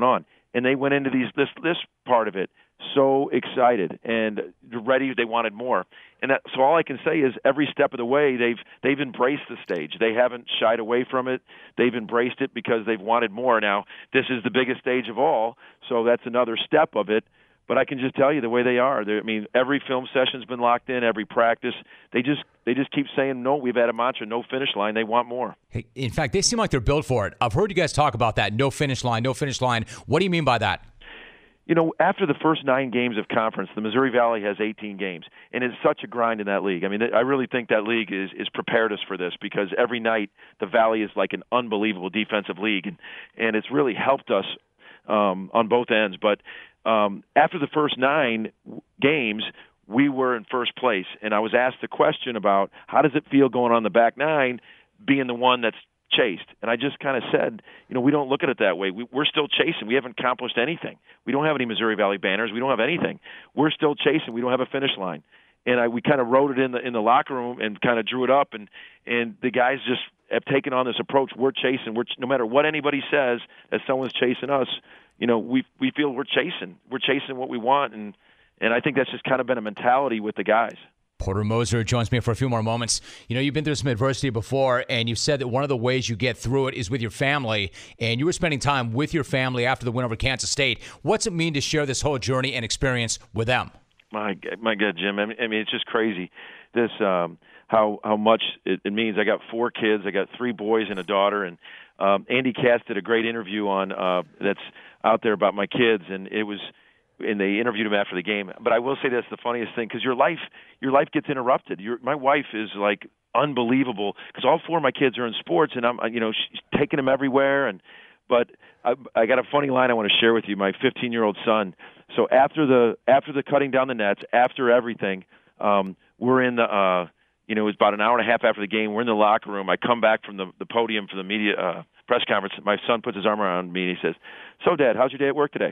and they went into these this this part of it so excited and ready. They wanted more, and that, so all I can say is every step of the way they've they've embraced the stage. They haven't shied away from it. They've embraced it because they've wanted more. Now this is the biggest stage of all, so that's another step of it. But I can just tell you the way they are. They're, I mean, every film session's been locked in, every practice. They just they just keep saying, no, we've had a mantra, no finish line. They want more. Hey, in fact, they seem like they're built for it. I've heard you guys talk about that, no finish line, no finish line. What do you mean by that? You know, after the first nine games of conference, the Missouri Valley has eighteen games, and it's such a grind in that league. I mean, I really think that league is, is prepared us for this because every night the Valley is like an unbelievable defensive league, and, and it's really helped us um, on both ends. But um, after the first nine games, we were in first place, and I was asked the question about how does it feel going on the back nine, being the one that's chased. And I just kind of said, you know, we don't look at it that way. We, we're still chasing. We haven't accomplished anything. We don't have any Missouri Valley banners. We don't have anything. We're still chasing. We don't have a finish line. And I, we kind of wrote it in the in the locker room and kind of drew it up. And, and the guys just have taken on this approach. We're chasing. We're no matter what anybody says that someone's chasing us, you know, we we feel we're chasing. We're chasing what we want. And and I think that's just kind of been a mentality with the guys. Porter Moser joins me for a few more moments. You know, you've been through some adversity before, and you said that one of the ways you get through it is with your family, and you were spending time with your family after the win over Kansas State. What's it mean to share this whole journey and experience with them? My my God, Jim. I mean, I mean it's just crazy. This um, how how much it, it means. I got four kids. I got three boys and a daughter. And um, Andy Katz did a great interview on uh, that's out there about my kids, and it was. And they interviewed him after the game. But I will say that's the funniest thing because your life, your life gets interrupted. Your, my wife is like unbelievable because all four of my kids are in sports, and I'm, you know, she's taking them everywhere. And but I, I got a funny line I want to share with you. My fifteen-year-old son. So after the after the cutting down the nets, after everything, um, we're in the. Uh, you know, it was about an hour and a half after the game. We're in the locker room. I come back from the, the podium for the media uh, press conference. My son puts his arm around me and he says, "So, Dad, how's your day at work today?"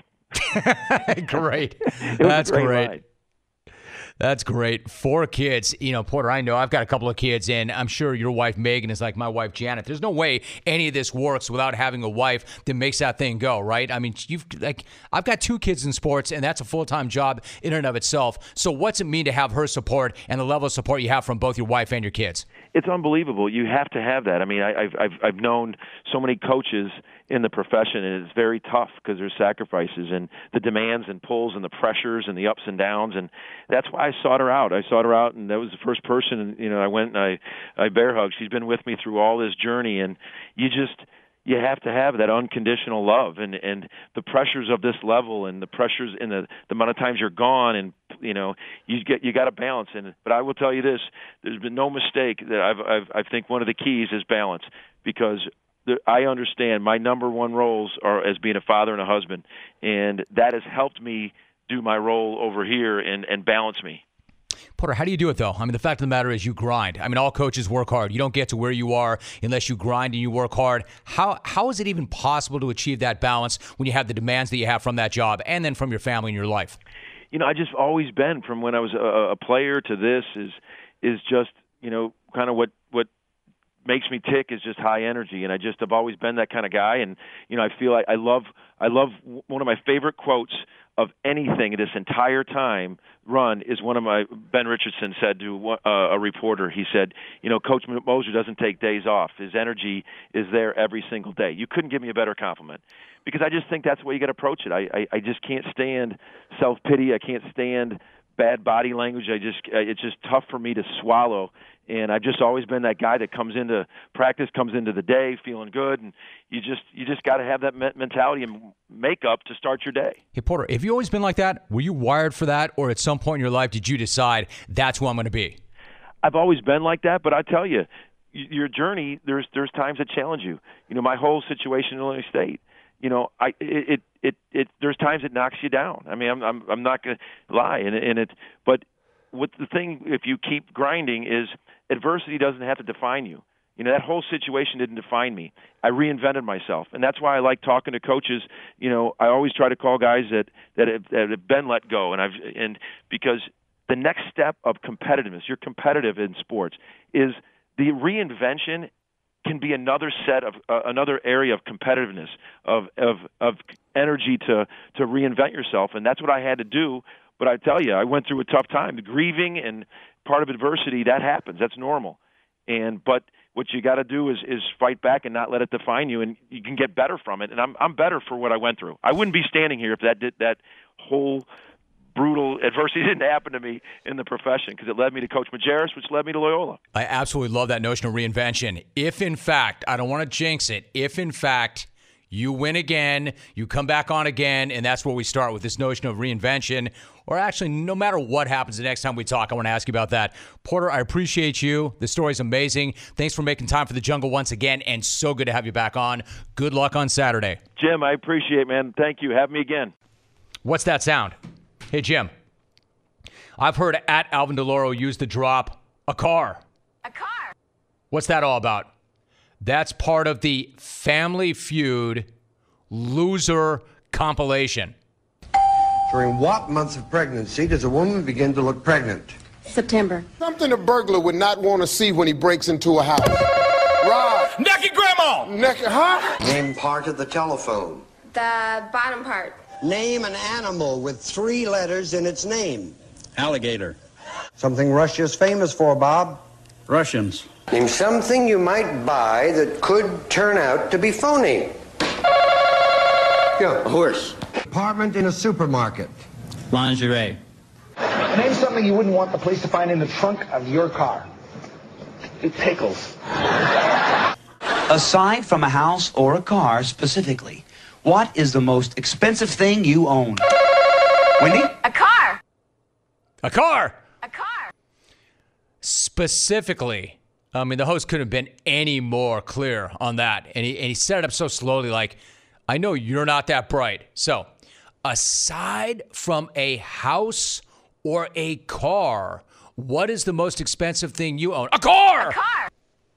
Great. That's great. great. Line. That's great. Four kids. You know, Porter, I know I've got a couple of kids, and I'm sure your wife, Megan, is like my wife, Janet. There's no way any of this works without having a wife that makes that thing go, right? I mean, you've like I've got two kids in sports, and that's a full-time job in and of itself. So what's it mean to have her support and the level of support you have from both your wife and your kids? It's unbelievable. You have to have that. I mean, I, I've, I've, I've known so many coaches in the profession, and it's very tough because there's sacrifices and the demands and pulls and the pressures and the ups and downs, and that's why I sought her out. I sought her out, and that was the first person, and, you know, I went and I, I bear hugged. She's been with me through all this journey, and you just – you have to have that unconditional love, and, and the pressures of this level and the pressures in the, the amount of times you're gone, and you know you get you got to balance. And but I will tell you this: there's been no mistake that I've, I've I think one of the keys is balance, because the, I understand my number one roles are as being a father and a husband, and that has helped me do my role over here and, and balance me. Porter, how do you do it, though? I mean, the fact of the matter is you grind. I mean, all coaches work hard. You don't get to where you are unless you grind and you work hard. How How is it even possible to achieve that balance when you have the demands that you have from that job and then from your family and your life? You know, I just always been, from when I was a, a player to this, is is just, you know, kind of what, what makes me tick is just high energy. And I just have always been that kind of guy. And, you know, I feel like I love, I love one of my favorite quotes of anything this entire time run is one of my Ben Richardson said to uh, a reporter. He said, you know, Coach Moser doesn't take days off. His energy is there every single day. You couldn't give me a better compliment, because I just think that's the way you got to approach it. I, I, I just can't stand self-pity. I can't stand bad body language. I just it's just tough for me to swallow. And I've just always been that guy that comes into practice, comes into the day feeling good, and you just you just got to have that mentality and makeup to start your day. Hey, Porter, have you always been like that? Were you wired for that, or at some point in your life did you decide that's who I'm going to be? I've always been like that, but I tell you, your journey, there's there's times that challenge you. You know, my whole situation in Illinois State, you know, I it it it, it there's times it knocks you down. I mean, I'm I'm I'm not going to lie, and and it, but what the thing, if you keep grinding, is adversity doesn't have to define you. You know, that whole situation didn't define me. I reinvented myself, and that's why I like talking to coaches. You know, I always try to call guys that that have, that have been let go, and I've and because the next step of competitiveness, you're competitive in sports, is the reinvention can be another set of uh, another area of competitiveness, of of of energy to to reinvent yourself, and that's what I had to do. But I tell you, I went through a tough time. The grieving and part of adversity, that happens. That's normal. And but what you got to do is is fight back and not let it define you, and you can get better from it. And I'm I'm better for what I went through. I wouldn't be standing here if that did, that whole brutal adversity didn't happen to me in the profession, because it led me to Coach Majerus, which led me to Loyola. I absolutely love that notion of reinvention. If, in fact, I don't want to jinx it, if, in fact, you win again, you come back on again, and that's where we start with this notion of reinvention, or actually, no matter what happens the next time we talk, I want to ask you about that. Porter, I appreciate you. The story's amazing. Thanks for making time for the Jungle once again, and so good to have you back on. Good luck on Saturday. Jim, I appreciate it, man. Thank you. Have me again. What's that sound? Hey, Jim, I've heard at Alvin DeLauro use the drop, a car. A car. What's that all about? That's part of the Family Feud loser compilation. During what month of pregnancy does a woman begin to look pregnant? September. Something a burglar would not want to see when he breaks into a house. Rob. Naked grandma! Naked, huh? Name part of the telephone. The bottom part. Name an animal with three letters in its name. Alligator. Something Russia's famous for, Bob. Russians. Name something you might buy that could turn out to be phony. Yeah, A horse. apartment in a supermarket. Lingerie. Name something you wouldn't want the police to find in the trunk of your car. Pickles. Aside from a house or a car specifically, what is the most expensive thing you own? Wendy? A car. A car! A car. Specifically, I mean, the host couldn't have been any more clear on that. And he, and he set it up so slowly, like, I know you're not that bright. So, aside from a house or a car, what is the most expensive thing you own? A car! A car.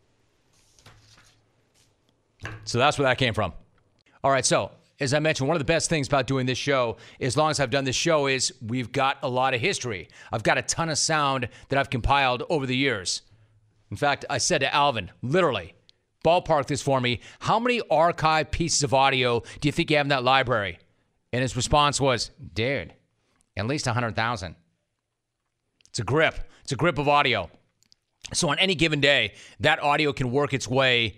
So that's where that came from. All right, so as I mentioned, one of the best things about doing this show, as long as I've done this show, is we've got a lot of history. I've got a ton of sound that I've compiled over the years. In fact, I said to Alvin, literally, ballpark this for me, how many archive pieces of audio do you think you have in that library? And his response was, dude, at least one hundred thousand. It's a grip. It's a grip of audio. So on any given day, that audio can work its way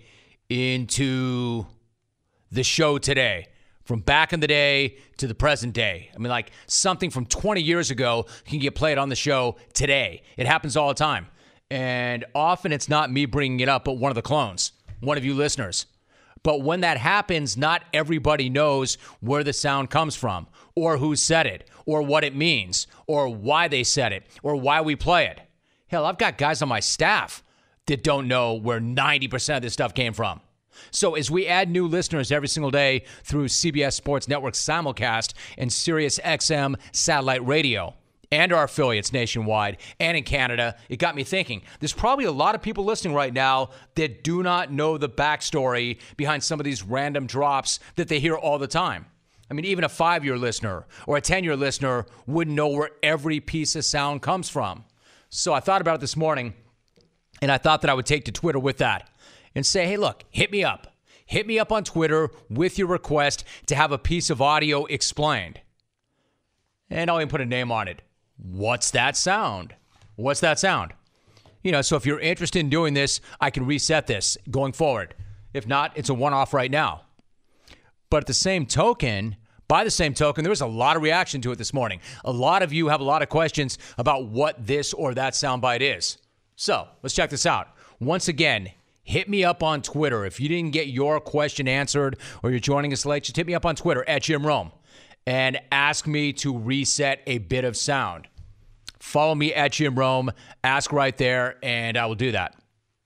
into the show today. From back in the day to the present day. I mean, like, something from twenty years ago can get played on the show today. It happens all the time. And often it's not me bringing it up, but one of the clones, one of you listeners. But when that happens, not everybody knows where the sound comes from, or who said it, or what it means, or why they said it, or why we play it. Hell, I've got guys on my staff that don't know where ninety percent of this stuff came from. So as we add new listeners every single day through C B S Sports Network simulcast and Sirius X M satellite radio and our affiliates nationwide and in Canada, it got me thinking. There's probably a lot of people listening right now that do not know the backstory behind some of these random drops that they hear all the time. I mean, even a five-year listener or a ten-year listener wouldn't know where every piece of sound comes from. So I thought about it this morning, and I thought that I would take to Twitter with that and say, hey, look, hit me up. Hit me up on Twitter with your request to have a piece of audio explained. And I'll even put a name on it. What's that sound? What's that sound? You know, so if you're interested in doing this, I can reset this going forward. If not, it's a one-off right now. But at the same token, by the same token, there was a lot of reaction to it this morning. A lot of you have a lot of questions about what this or that soundbite is. So let's check this out. Once again, hit me up on Twitter. If you didn't get your question answered or you're joining us late, just hit me up on Twitter at Jim Rome and ask me to reset a bit of sound. Follow me at Jim Rome, ask right there, and I will do that.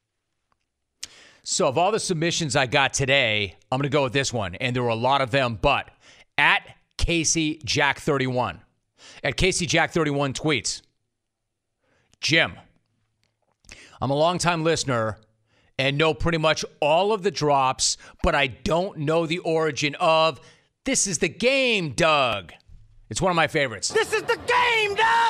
So of all the submissions I got today, I'm going to go with this one, and there were a lot of them, but at Casey Jack thirty-one. At Casey Jack thirty-one tweets, Jim, I'm a longtime listener and know pretty much all of the drops, but I don't know the origin of This Is the Game, Doug. It's one of my favorites. This is the game, Doug!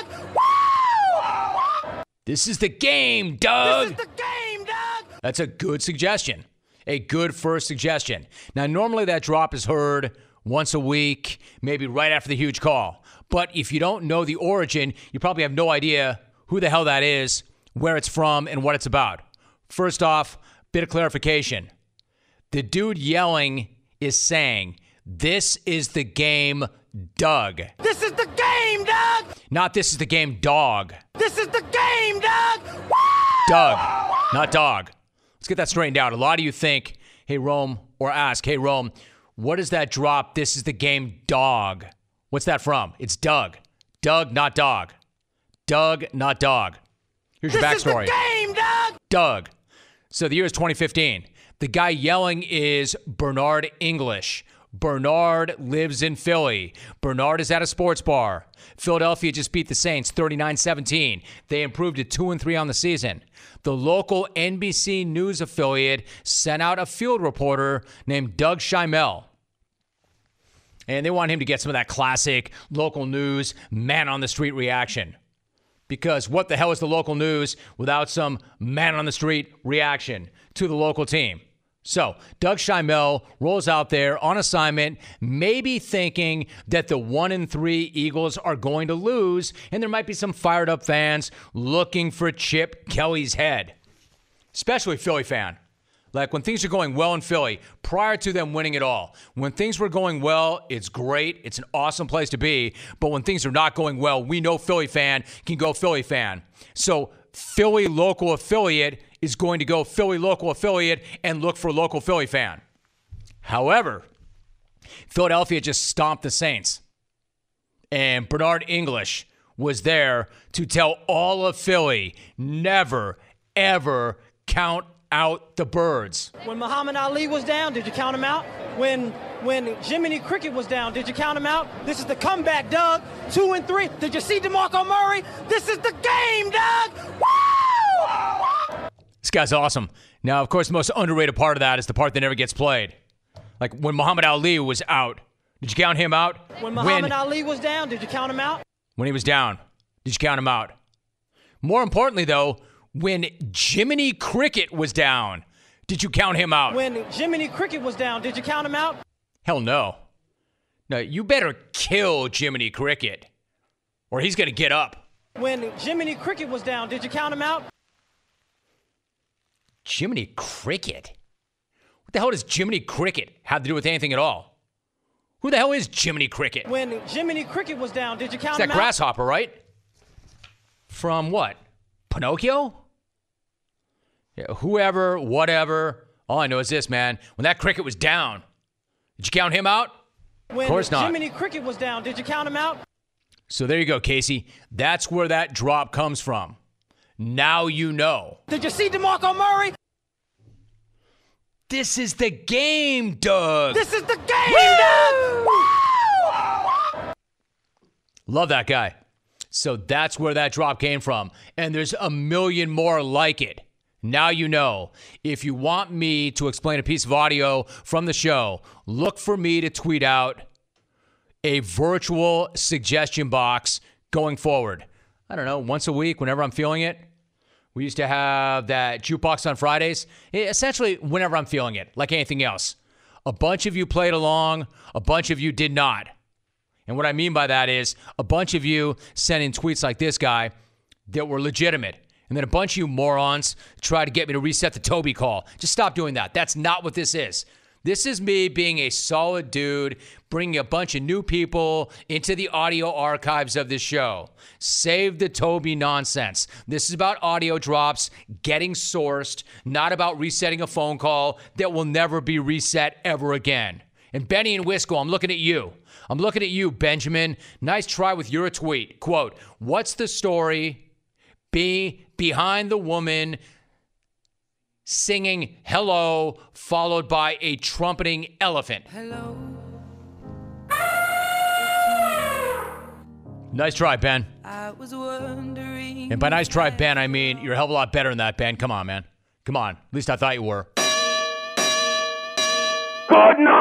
Woo! This is the game, Doug! This is the game, Doug! That's a good suggestion. A good first suggestion. Now, normally that drop is heard once a week, maybe right after the huge call. But if you don't know the origin, you probably have no idea who the hell that is, where it's from, and what it's about. First off, bit of clarification. The dude yelling is saying, "This is the game, Doug." This is the game, Doug! Not "this is the game, dog." This is the game, Doug! Woo! Doug, not dog. Let's get that straightened out. A lot of you think, hey, Rome, or ask, hey, Rome, what is that drop? This is the game, dog. What's that from? It's Doug. Doug, not dog. Doug, not dog. Here's your this backstory. This is the game, Doug! Doug. So the year is twenty fifteen. The guy yelling is Bernard English. Bernard lives in Philly. Bernard is at a sports bar. Philadelphia just beat the Saints thirty-nine seventeen. They improved to two and three on the season. The local N B C News affiliate sent out a field reporter named Doug Schimel. And they want him to get some of that classic local news, man on the street reaction. Because what the hell is the local news without some man on the street reaction to the local team? So Doug Schimel rolls out there on assignment, maybe thinking that the one and three Eagles are going to lose, and there might be some fired up fans looking for Chip Kelly's head, especially a Philly fan. Like when things are going well in Philly, prior to them winning it all. When things were going well, it's great. It's an awesome place to be. But when things are not going well, we know Philly fan can go Philly fan. So Philly local affiliate is going to go Philly local affiliate and look for local Philly fan. However, Philadelphia just stomped the Saints. And Bernard English was there to tell all of Philly, never, ever count out the birds. When Muhammad Ali was down, did you count him out? When when Jiminy Cricket was down, did you count him out? This is the comeback, Doug. Two and three. Did you see DeMarco Murray? This is the game, Doug. Woo! This guy's awesome. Now, of course, the most underrated part of that is the part that never gets played. Like when Muhammad Ali was out. Did you count him out? When Muhammad when, Ali was down, did you count him out? When he was down, did you count him out? More importantly, though, when Jiminy Cricket was down, did you count him out? When Jiminy Cricket was down, did you count him out? Hell no. No, you better kill Jiminy Cricket, or he's going to get up. When Jiminy Cricket was down, did you count him out? Jiminy Cricket? What the hell does Jiminy Cricket have to do with anything at all? Who the hell is Jiminy Cricket? When Jiminy Cricket was down, did you count him out? It's that grasshopper, right? From what? Pinocchio? Yeah, whoever, whatever. All I know is this, man. When that cricket was down, did you count him out? When of course not. Jiminy Cricket was down, did you count him out? So there you go, Casey. That's where that drop comes from. Now you know. Did you see DeMarco Murray? This is the game, Doug. This is the game, Woo! Doug. Woo! Love that guy. So that's where that drop came from. And there's a million more like it. Now you know. If you want me to explain a piece of audio from the show, look for me to tweet out a virtual suggestion box going forward. I don't know, once a week, whenever I'm feeling it. We used to have that jukebox on Fridays. Essentially, whenever I'm feeling it, like anything else. A bunch of you played along. A bunch of you did not. And what I mean by that is a bunch of you sent in tweets like this guy that were legitimate. And then a bunch of you morons tried to get me to reset the Toby call. Just stop doing that. That's not what this is. This is me being a solid dude, bringing a bunch of new people into the audio archives of this show. Save the Toby nonsense. This is about audio drops, getting sourced, not about resetting a phone call that will never be reset ever again. And Benny and Wisco, I'm looking at you. I'm looking at you, Benjamin. Nice try with your tweet. Quote, what's the story be behind the woman singing hello, followed by a trumpeting elephant? Hello. Nice try, Ben. I was wondering. And by nice try, Ben, I mean you're a hell of a lot better than that, Ben. Come on, man. Come on. At least I thought you were. Good night.